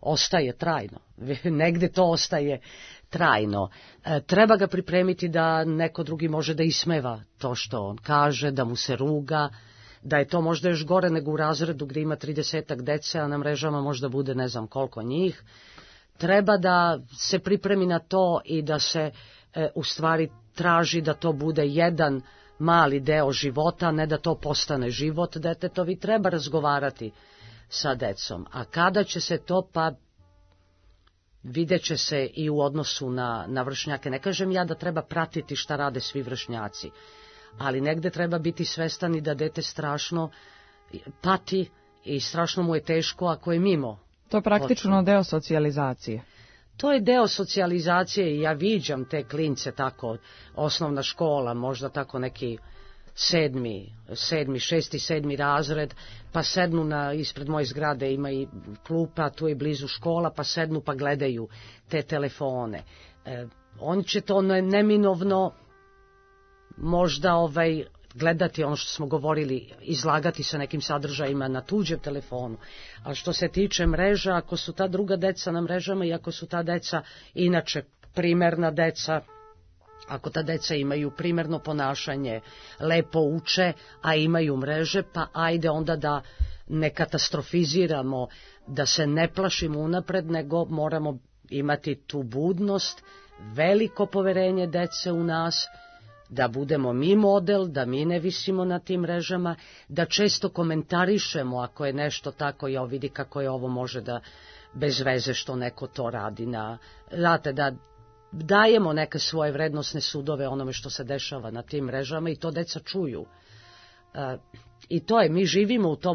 ostaje trajno. Negde to ostaje trajno. Treba ga pripremiti da neko drugi može da ismeva to što on kaže, da mu se ruga, da je to možda još gore nego u razredu gdje ima 30 dece, a na mrežama možda bude ne znam koliko njih. Treba da se pripremi na to i da se u stvari traži da to bude jedan mali deo života, ne da to postane život detetovi. Treba razgovarati sa decom. A kada će se to, pa vidjet će se i u odnosu na vršnjake. Ne kažem ja da treba pratiti šta rade svi vršnjaci, ali negde treba biti svestan i da dete strašno pati i strašno mu je teško ako je mimo. To je praktično deo socijalizacije. To je deo socijalizacije i ja viđam te klince tako, osnovna škola, možda tako neki 6., 7. razred, pa sednu ispred moje zgrade, ima i klupa, tu je blizu škola, pa sednu pa gledaju te telefone. On će to neminovno možda gledati ono što smo govorili, izlagati sa nekim sadržajima na tuđem telefonu. A što se tiče mreža, ako su ta druga deca na mrežama i ako su ta deca inače primerna deca, ako ta deca imaju primerno ponašanje, lepo uče, a imaju mreže, pa ajde onda da ne katastrofiziramo, da se ne plašimo unapred, nego moramo imati tu budnost, veliko poverenje dece u nas, da budemo mi model, da mi ne visimo na tim mrežama, da često komentarišemo ako je nešto tako, ja vidi kako je ovo može da bez veze što neko to radi. Znate, da dajemo neke svoje vrednosne sudove onome što se dešava na tim mrežama i to deca čuju. I to je, mi živimo u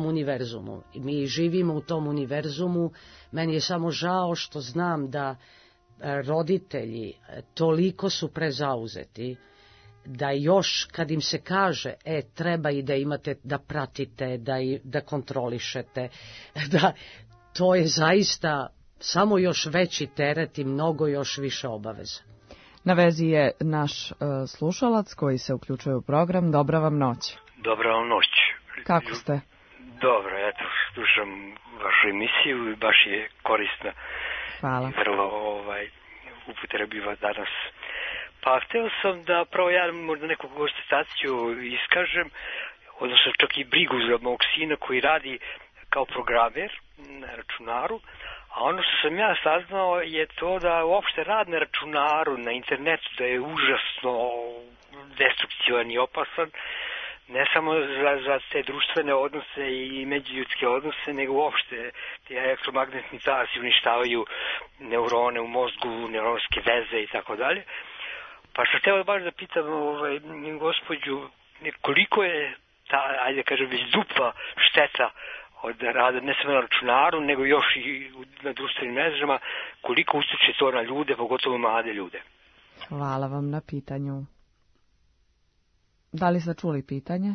tom univerzumu, meni je samo žao što znam da roditelji toliko su prezauzeti, da još kad im se kaže treba i da imate, da pratite, da kontrolišete, da to je zaista samo još veći teret i mnogo još više obaveza. Na vezi je naš slušalac koji se uključuje u program. Dobra vam noć. Dobra vam noć. Kako ste? Dobro, eto, slušam vašu emisiju i baš je korisna. Hvala. Vrlo upotrebiva danas. Pa hteo sam da pravo ja možda neku konstataciju iskažem, odnosno čak i brigu za mog sina koji radi kao programer na računaru, a ono što sam ja saznao je to da uopšte rad na računaru, na internetu, da je užasno destruktivan i opasan, ne samo za te društvene odnose i međuljudske odnose, nego uopšte te elektromagnetni talasi uništavaju neurone u mozgu, neuronske veze i tako dalje. Pa što htio baš da pitam gospođu, koliko je ta, ajde kažem, već dupla šteta od rada ne samo na računaru, nego još i na društvenim mrežama, koliko utiče to na ljude, pogotovo mlade ljude? Hvala vam na pitanju. Da li ste čuli pitanje?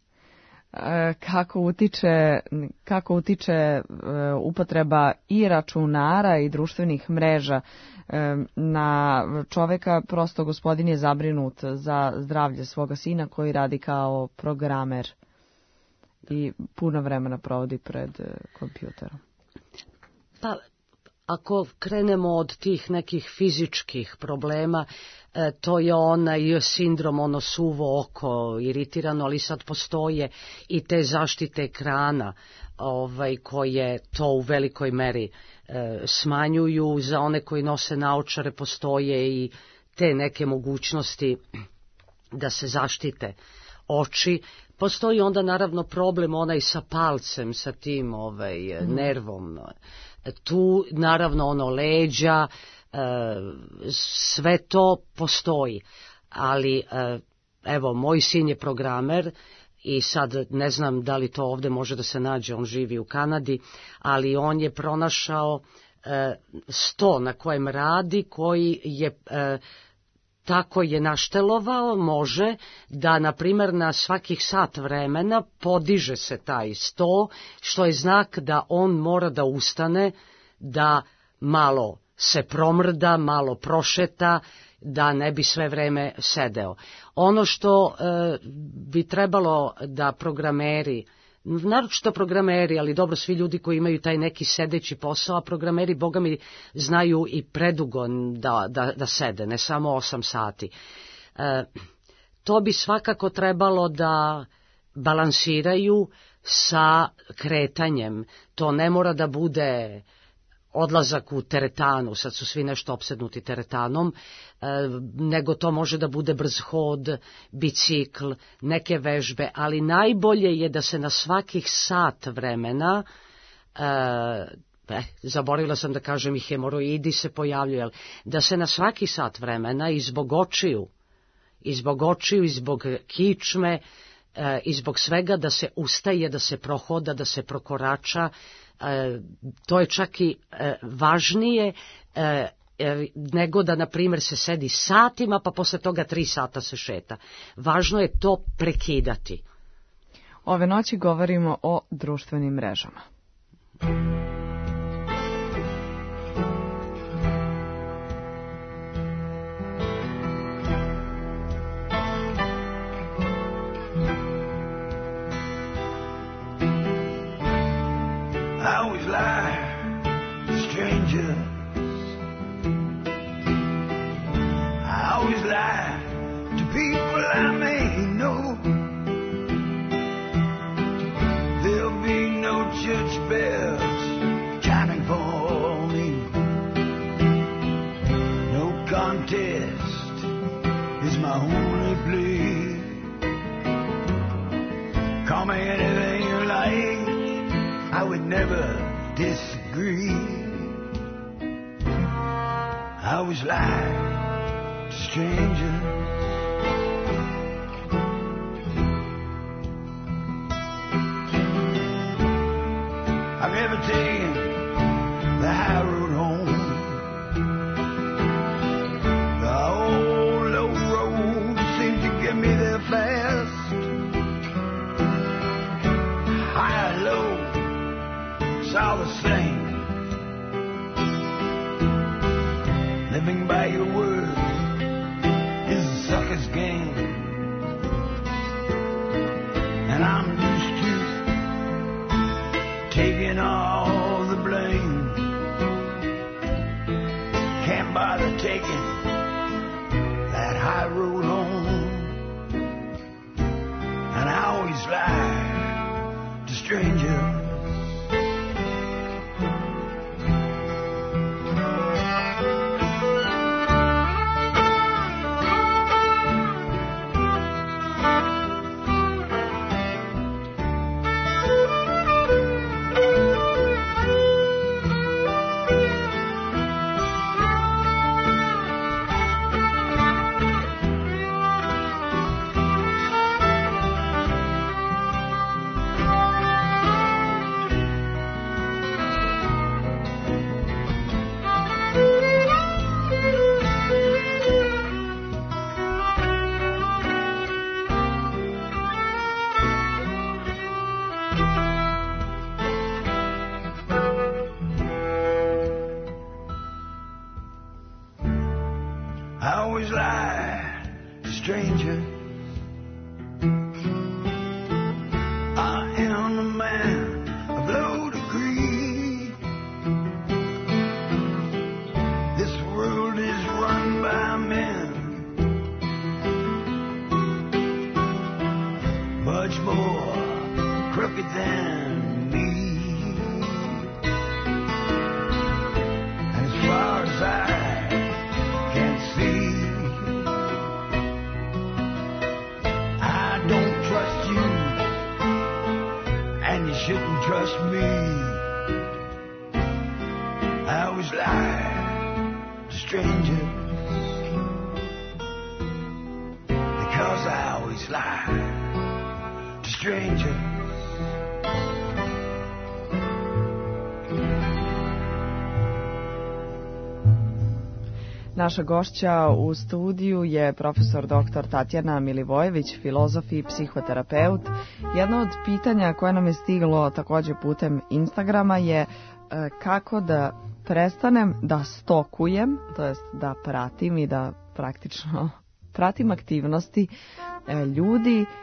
Kako utiče upotreba i računara i društvenih mreža na čoveka? Prosto gospodin je zabrinut za zdravlje svoga sina koji radi kao programer i puno vremena provodi pred kompjuterom. Pa, ako krenemo od tih nekih fizičkih problema, to je onaj sindrom, suvo oko, iritirano, ali sad postoje i te zaštite ekrana koje to u velikoj meri smanjuju. Za one koji nose naočare postoje i te neke mogućnosti da se zaštite oči. Postoji onda naravno problem onaj sa palcem, sa tim nervom. Tu naravno leđa, sve to postoji, ali evo, moj sin je programer i sad ne znam da li to ovdje može da se nađe, on živi u Kanadi, ali on je pronašao sto na kojem radi, koji je tako je naštelovao, može da, na primjer, na svakih sat vremena podiže se taj sto, što je znak da on mora da ustane, da malo se promrda, malo prošeta, da ne bi sve vreme sedeo. Ono što bi trebalo da programeri naročito programeri, ali dobro, svi ljudi koji imaju taj neki sedeći posao, a programeri, boga mi, znaju i predugo da sede, ne samo 8 sati. To bi svakako trebalo da balansiraju sa kretanjem. To ne mora da bude odlazak u teretanu, sad su svi nešto opsednuti teretanom, nego to može da bude brz hod, bicikl, neke vežbe, ali najbolje je da se na svakih sat vremena, zaboravila sam da kažem i hemoroidi se pojavljuju, da se na svaki sat vremena i zbog očiju, i zbog kičme, i zbog svega da se ustaje, da se prohoda, da se prokorača. To je čak i važnije nego da, na primjer, se sedi satima, pa posle toga 3 sata se šeta. Važno je to prekidati. Ove noći govorimo o društvenim mrežama. I always lie to strangers. I've never taken the high road home. The old low road seems to get me there fast. High and low, it's all the same. Living by your word is a sucker's game, and I'm used to taking all the blame. Can't bother taking that high road home, and I always lie to strangers. Naša gošća u studiju je profesor dr. Tatjana Milivojević, filozof i psihoterapeut. Jedno od pitanja koje nam je stiglo također putem Instagrama je kako da prestanem da stokujem, to jest da pratim i da praktično pratim aktivnosti ljudi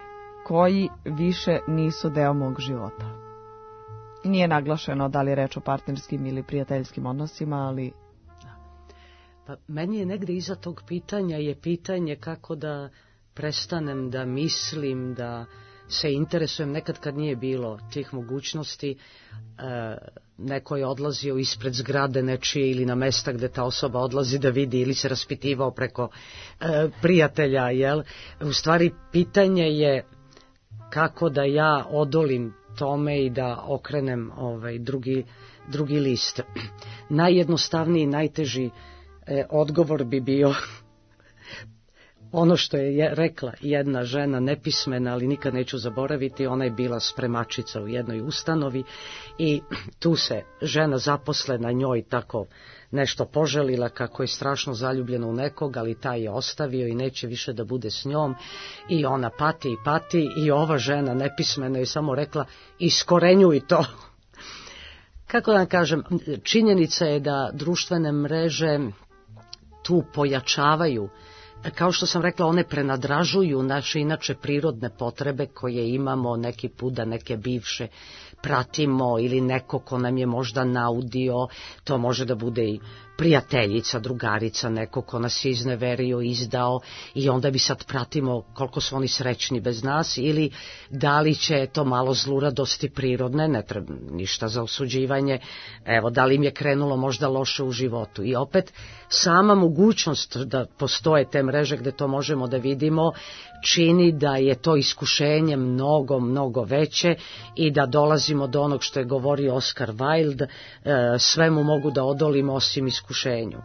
koji više nisu deo mog života. Nije naglašeno da li je reč o partnerskim ili prijateljskim odnosima, ali... Pa meni je negde iza tog pitanja je pitanje kako da prestanem da mislim, da se interesujem. Nekad kad nije bilo tih mogućnosti, neko je odlazio ispred zgrade nečije ili na mesta gde ta osoba odlazi da vidi, ili se raspitivao preko prijatelja, jel? U stvari pitanje je kako da ja odolim tome i da okrenem drugi list. Najjednostavniji, najteži odgovor bi bio ono što je rekla jedna žena, nepismena, ali nikad neću zaboraviti. Ona je bila spremačica u jednoj ustanovi i tu se žena zaposlena njoj tako nešto poželila kako je strašno zaljubljena u nekog, ali taj je ostavio i neće više da bude s njom, i ona pati i ova žena nepismena je samo rekla iskorenjuj to. Kako da vam kažem, činjenica je da društvene mreže tu pojačavaju, kao što sam rekla, one prenadražuju naše inače prirodne potrebe koje imamo, neki put da neke bivše pratimo ili neko ko nam je možda naudio, to može da bude i prijateljica, drugarica, neko ko nas je izneverio, izdao, i onda bi sad pratimo koliko su oni srećni bez nas, ili da li će to malo zluradosti prirodne, ne treba ništa za osuđivanje, evo, da li im je krenulo možda loše u životu. I opet, sama mogućnost da postoje te mreže gde to možemo da vidimo, čini da je to iskušenje mnogo veće i da dolazimo do onog što je govorio Oscar Wilde, svemu mogu da odolim osim iskušenju.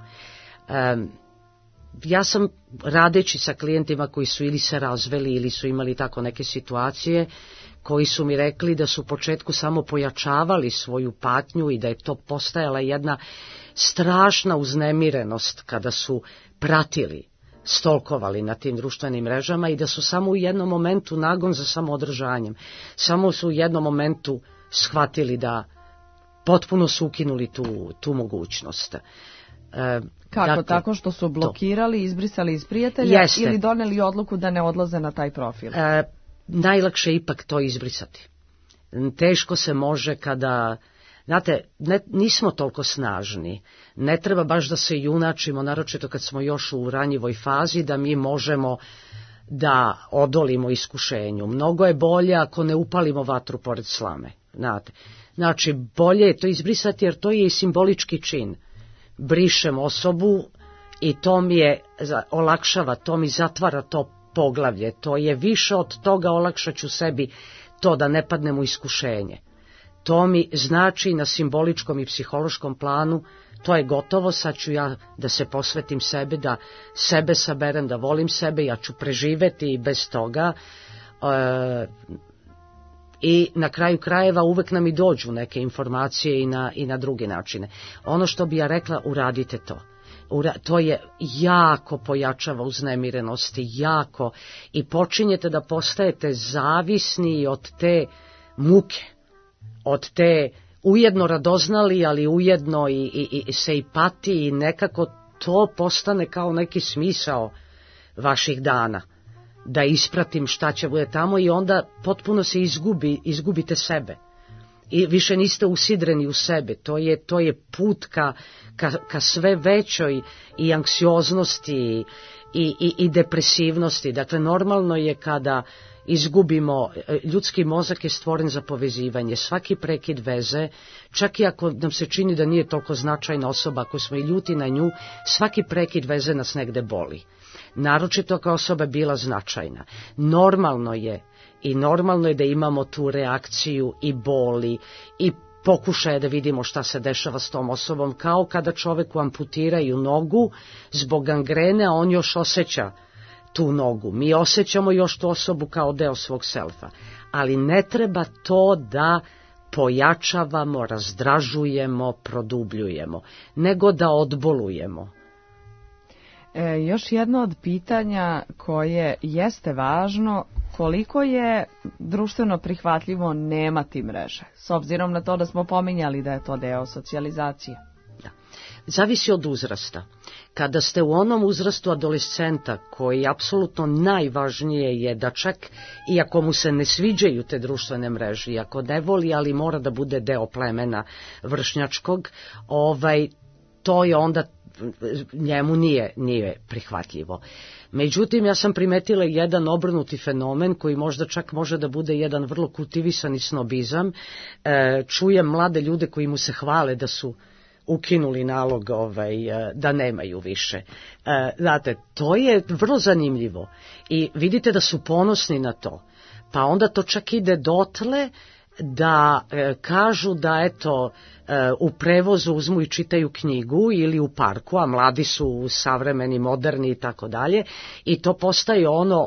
Ja sam, radeći sa klijentima koji su ili se razveli ili su imali tako neke situacije, koji su mi rekli da su u početku samo pojačavali svoju patnju i da je to postajala jedna strašna uznemirenost kada su pratili, stalkovali na tim društvenim mrežama, i da su samo u jednom momentu nagon za samoodržanjem, samo su u jednom momentu shvatili da potpuno su ukinuli tu mogućnost. Kako, dakle, tako što su blokirali, izbrisali iz prijatelja, ili doneli odluku da ne odlaze na taj profil? Najlakše je ipak to izbrisati. Teško se može kada... Znate, nismo toliko snažni, ne treba baš da se junačimo, naročito kad smo još u ranjivoj fazi, da mi možemo da odolimo iskušenju. Mnogo je bolje ako ne upalimo vatru pored slame. Znate. Znači, bolje je to izbrisati, jer to je i simbolički čin. Brišem osobu i to mi je olakšava, to mi zatvara to poglavlje. To je više od toga, olakšat ću sebi to da ne padnem u iskušenje. To mi znači na simboličkom i psihološkom planu, to je gotovo, sad ću ja da se posvetim sebe, da sebe saberem, da volim sebe, ja ću preživeti i bez toga. I na kraju krajeva uvek nam i dođu neke informacije i na druge načine. Ono što bi ja rekla, uradite to. To je jako pojačava uznemirenosti, jako, i počinjete da postajete zavisni od te muke, od te ujedno radoznali, ali ujedno i se i pati, i nekako to postane kao neki smisao vaših dana, da ispratim šta će bude tamo, i onda potpuno se izgubite sebe i više niste usidreni u sebe. To je put ka sve većoj i anksioznosti i depresivnosti. Dakle, normalno je kada izgubimo, ljudski mozak je stvoren za povezivanje, svaki prekid veze, čak i ako nam se čini da nije toliko značajna osoba, ako smo i ljuti na nju, svaki prekid veze nas negde boli. Naročito kao osoba bila značajna. Normalno je da imamo tu reakciju i boli i pokušaje da vidimo šta se dešava s tom osobom, kao kada čoveku amputiraju nogu zbog gangrene, a on još osjeća tu nogu. Mi osjećamo još tu osobu kao deo svog selfa, ali ne treba to da pojačavamo, razdražujemo, produbljujemo, nego da odbolujemo. Još jedno od pitanja koje jeste važno, koliko je društveno prihvatljivo nemati mreže, s obzirom na to da smo pominjali da je to deo socijalizacije? Da. zavisi od uzrasta. Kada ste u onom uzrastu adolescenta, koji apsolutno najvažnije je da čak, iako mu se ne sviđaju te društvene mreže, iako ne voli, ali mora da bude deo plemena vršnjačkog, to je onda njemu nije prihvatljivo. Međutim, ja sam primetila jedan obrnuti fenomen koji možda čak može da bude jedan vrlo kultivisani snobizam. Čujem mlade ljude koji mu se hvale da su ukinuli nalog da nemaju više. Znate, to je vrlo zanimljivo i vidite da su ponosni na to. Pa onda to čak ide dotle da kažu da eto u prevozu uzmu i čitaju knjigu ili u parku, a mladi su savremeni, moderni i tako dalje, i to postaje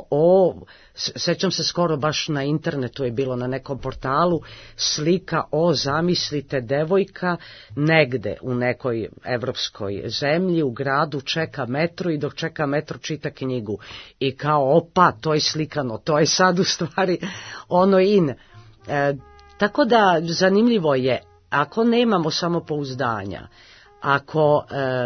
sećam se skoro baš na internetu je bilo na nekom portalu slika zamislite, devojka negde u nekoj evropskoj zemlji u gradu čeka metro i dok čeka metro čita knjigu i kao opa, to je slikano, to je sad u stvari in. Tako da zanimljivo je, ako nemamo samopouzdanja, ako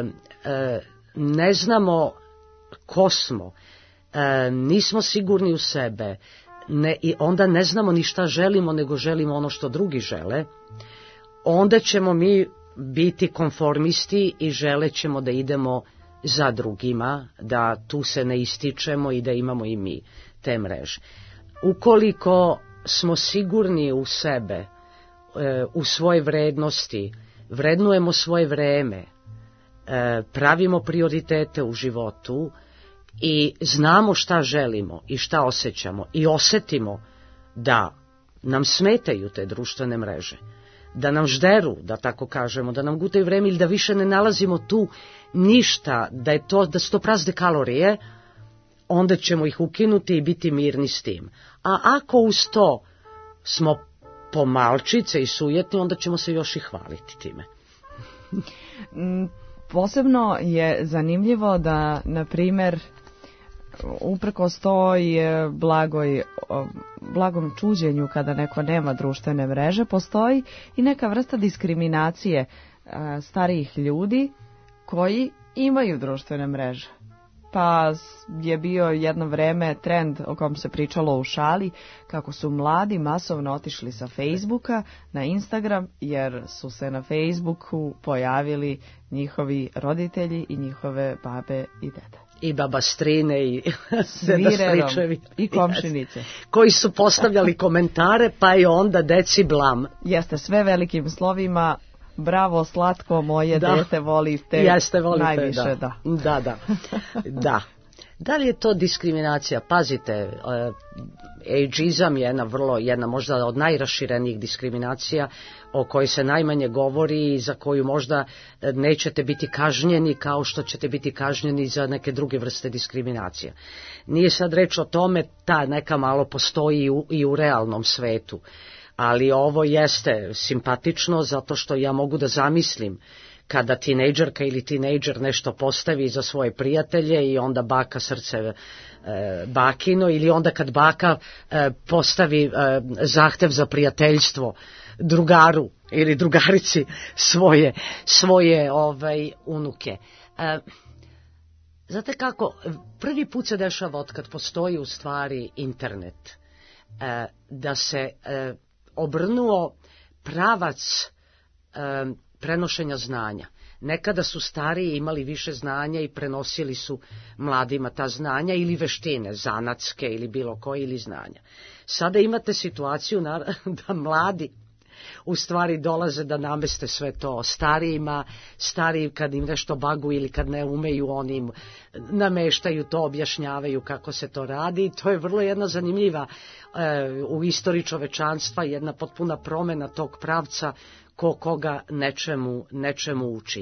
ne znamo ko smo, nismo sigurni u sebe, i onda ne znamo ni šta želimo, nego želimo ono što drugi žele, onda ćemo mi biti konformisti i želećemo da idemo za drugima, da tu se ne ističemo i da imamo i mi te mreže. Ukoliko smo sigurni u sebe, u svoje vrednosti, vrednujemo svoje vreme, pravimo prioritete u životu i znamo šta želimo i šta osjećamo i osetimo da nam smetaju te društvene mreže, da nam žderu, da tako kažemo, da nam gutaju vreme ili da više ne nalazimo tu ništa, da su to prazne kalorije, onda ćemo ih ukinuti i biti mirni s tim. A ako uz to smo pomalčice i sujetni, onda ćemo se još i hvaliti time. Posebno je zanimljivo da, na primjer, uprkos toj blagom čuđenju kada neko nema društvene mreže, postoji i neka vrsta diskriminacije starijih ljudi koji imaju društvene mreže. Pa je bio jedno vreme trend o kom se pričalo u šali, kako su mladi masovno otišli sa Facebooka na Instagram, jer su se na Facebooku pojavili njihovi roditelji i njihove babe i dede. I babastrine i sedastričevi. I komšinice. Koji su postavljali komentare, pa i onda deci blam. Jeste, sve velikim slovima. Bravo, slatko, moje dete volite. Jeste, volite, najviše, da. Da li je to diskriminacija? Pazite, ageizam je jedna možda od najraširenijih diskriminacija o kojoj se najmanje govori i za koju možda nećete biti kažnjeni kao što ćete biti kažnjeni za neke druge vrste diskriminacija. Nije sad reč o tome, ta neka malo postoji i u realnom svetu. Ali ovo jeste simpatično zato što ja mogu da zamislim kada tinejdžerka ili tinejdžer nešto postavi za svoje prijatelje i onda baka srce bakino, ili onda kad baka postavi zahtev za prijateljstvo drugaru ili drugarici svoje unuke. Znate kako, prvi put se dešava od kad postoji u stvari internet, da se obrnuo pravac prenošenja znanja. Nekada su stariji imali više znanja i prenosili su mladima ta znanja ili veštine, zanatske ili bilo koje ili znanja. Sada imate situaciju da mladi u stvari dolaze da nameste sve to starijima, stariji kad im nešto bagu ili kad ne umeju, oni im nameštaju to, objašnjavaju kako se to radi, i to je vrlo jedna zanimljiva u istoriji čovečanstva, jedna potpuna promjena tog pravca koga nečemu uči.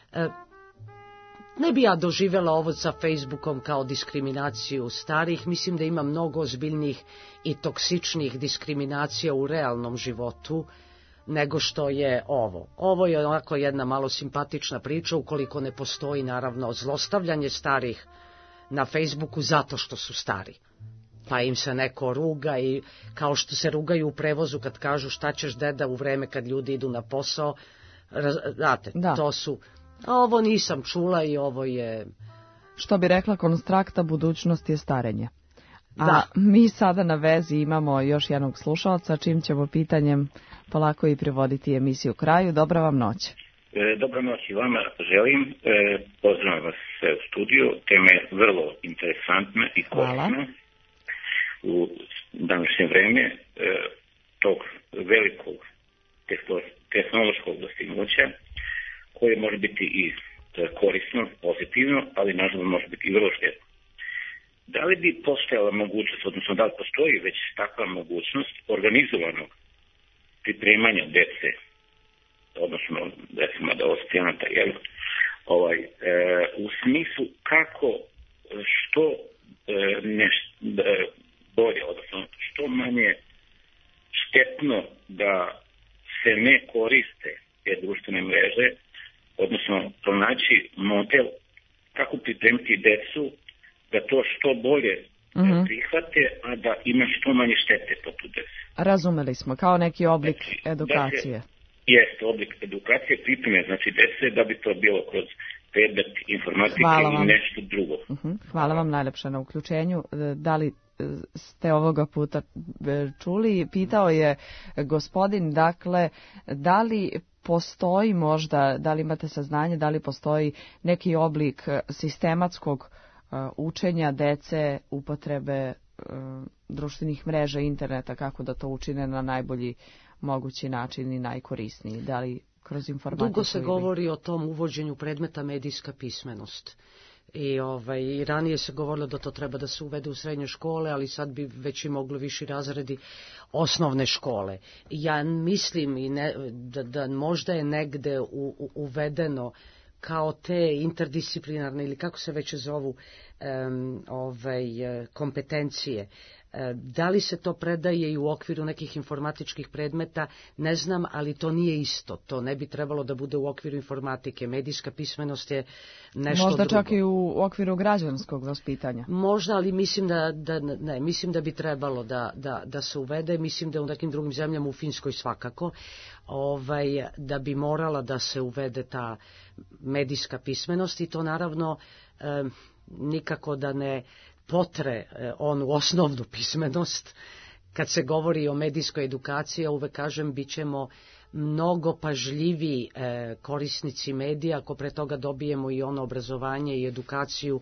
Ne bi ja doživjela ovo sa Facebookom kao diskriminaciju starih, mislim da ima mnogo ozbiljnijih i toksičnijih diskriminacija u realnom životu nego što je ovo. Ovo je onako jedna malo simpatična priča, ukoliko ne postoji naravno zlostavljanje starih na Facebooku zato što su stari. Pa im se neko ruga, i kao što se rugaju u prevozu kad kažu šta ćeš deda u vreme kad ljudi idu na posao. Znate, A ovo nisam čula i ovo je... Što bi rekla konstrakta, budućnost je starenje. A Da. mi sada na vezi imamo još jednog slušalca, čim ćemo pitanjem polako i privoditi emisiju kraju. Dobra vam noć. Dobro noć i vama želim. Pozdravljam vas sve u studiju. Tema je vrlo interesantna i korisna u današnje vreme tog velikog tehnološkog dostignuća koje može biti i korisno, pozitivno, ali nažalost može biti i vrlo štetno. Da li bi postojala mogućnost, odnosno da li postoji već takva mogućnost organizovanog pripremanja dece, odnosno recimo adolescenata, u smislu kako što bolje, odnosno što manje štetno da se ne koriste te društvene mreže, odnosno pronaći model kako pripremiti decu da to što bolje prihvate, a da ima što manje štete po tu decu. Razumeli smo, kao neki oblik edukacije. Jeste, oblik edukacije, pripreme, znači dece, da bi to bilo kroz predmet informatike i nešto drugo. Hvala vam najlepše na uključenju. Da li ste ovoga puta čuli? Pitao je gospodin, dakle, da li postoji možda, da li imate saznanje, da li postoji neki oblik sistematskog učenja dece, upotrebe društvenih mreža, interneta, kako da to učine na najbolji mogući način i najkorisniji? Da li kroz informatiku? Dugo se govori o tom uvođenju predmeta medijska pismenost. I ranije se govorilo da to treba da se uvede u srednje škole, ali sad bi već i moglo viši razredi osnovne škole. Ja mislim da možda je negde uvedeno kao te interdisciplinarne ili kako se već zovu kompetencije. Da li se to predaje i u okviru nekih informatičkih predmeta, ne znam, ali to nije isto. To ne bi trebalo da bude u okviru informatike. Medijska pismenost je nešto možda drugo. Čak i u okviru građanskog vaspitanja. Možda, ali mislim da bi trebalo da se uvede. Mislim da u nekim drugim zemljama, u Finskoj svakako, da bi morala da se uvede ta medijska pismenost i to naravno nikako da ne potre onu osnovnu pismenost. Kad se govori o medijskoj edukaciji, ja uvek kažem, bit ćemo mnogo pažljiviji korisnici medija ako pre toga dobijemo i ono obrazovanje i edukaciju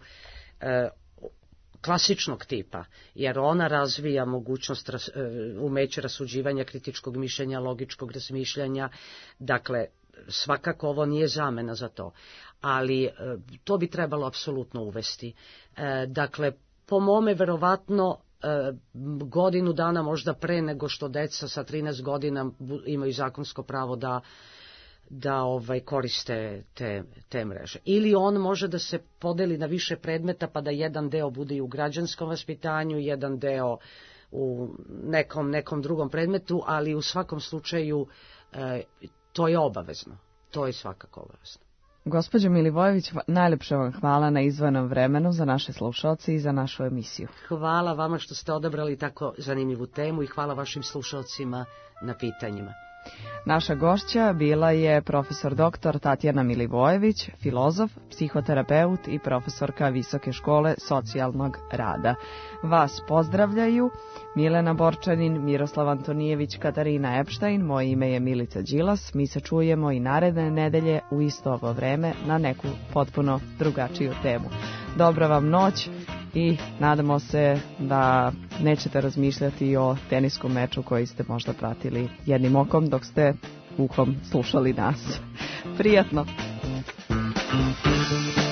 klasičnog tipa, jer ona razvija mogućnost umeće rasuđivanja, kritičkog mišljenja, logičkog razmišljanja. Dakle, svakako ovo nije zamena za to, ali to bi trebalo apsolutno uvesti. Dakle, po mome verovatno godinu dana možda pre nego što deca sa 13 godina imaju zakonsko pravo da koriste te mreže. Ili on može da se podeli na više predmeta pa da jedan deo bude i u građanskom vaspitanju, jedan deo u nekom drugom predmetu, ali u svakom slučaju to je obavezno. To je svakako obavezno. Gospođo Milivojević, najlepše vam hvala na izdvojenom vremenu za naše slušalce i za našu emisiju. Hvala vama što ste odabrali tako zanimljivu temu i hvala vašim slušalcima na pitanjima. Naša gošća bila je profesor dr. Tatjana Milivojević, filozof, psihoterapeut i profesorka Visoke škole socijalnog rada. Vas pozdravljaju Milena Borčanin, Miroslav Antonijević, Katarina Epštajn, moje ime je Milica Đilas. Mi se čujemo i naredne nedelje u isto ovo vreme na neku potpuno drugačiju temu. Dobra vam noć i nadamo se da nećete razmišljati o teniskom meču koji ste možda pratili jednim okom dok ste uhom slušali nas. Prijatno!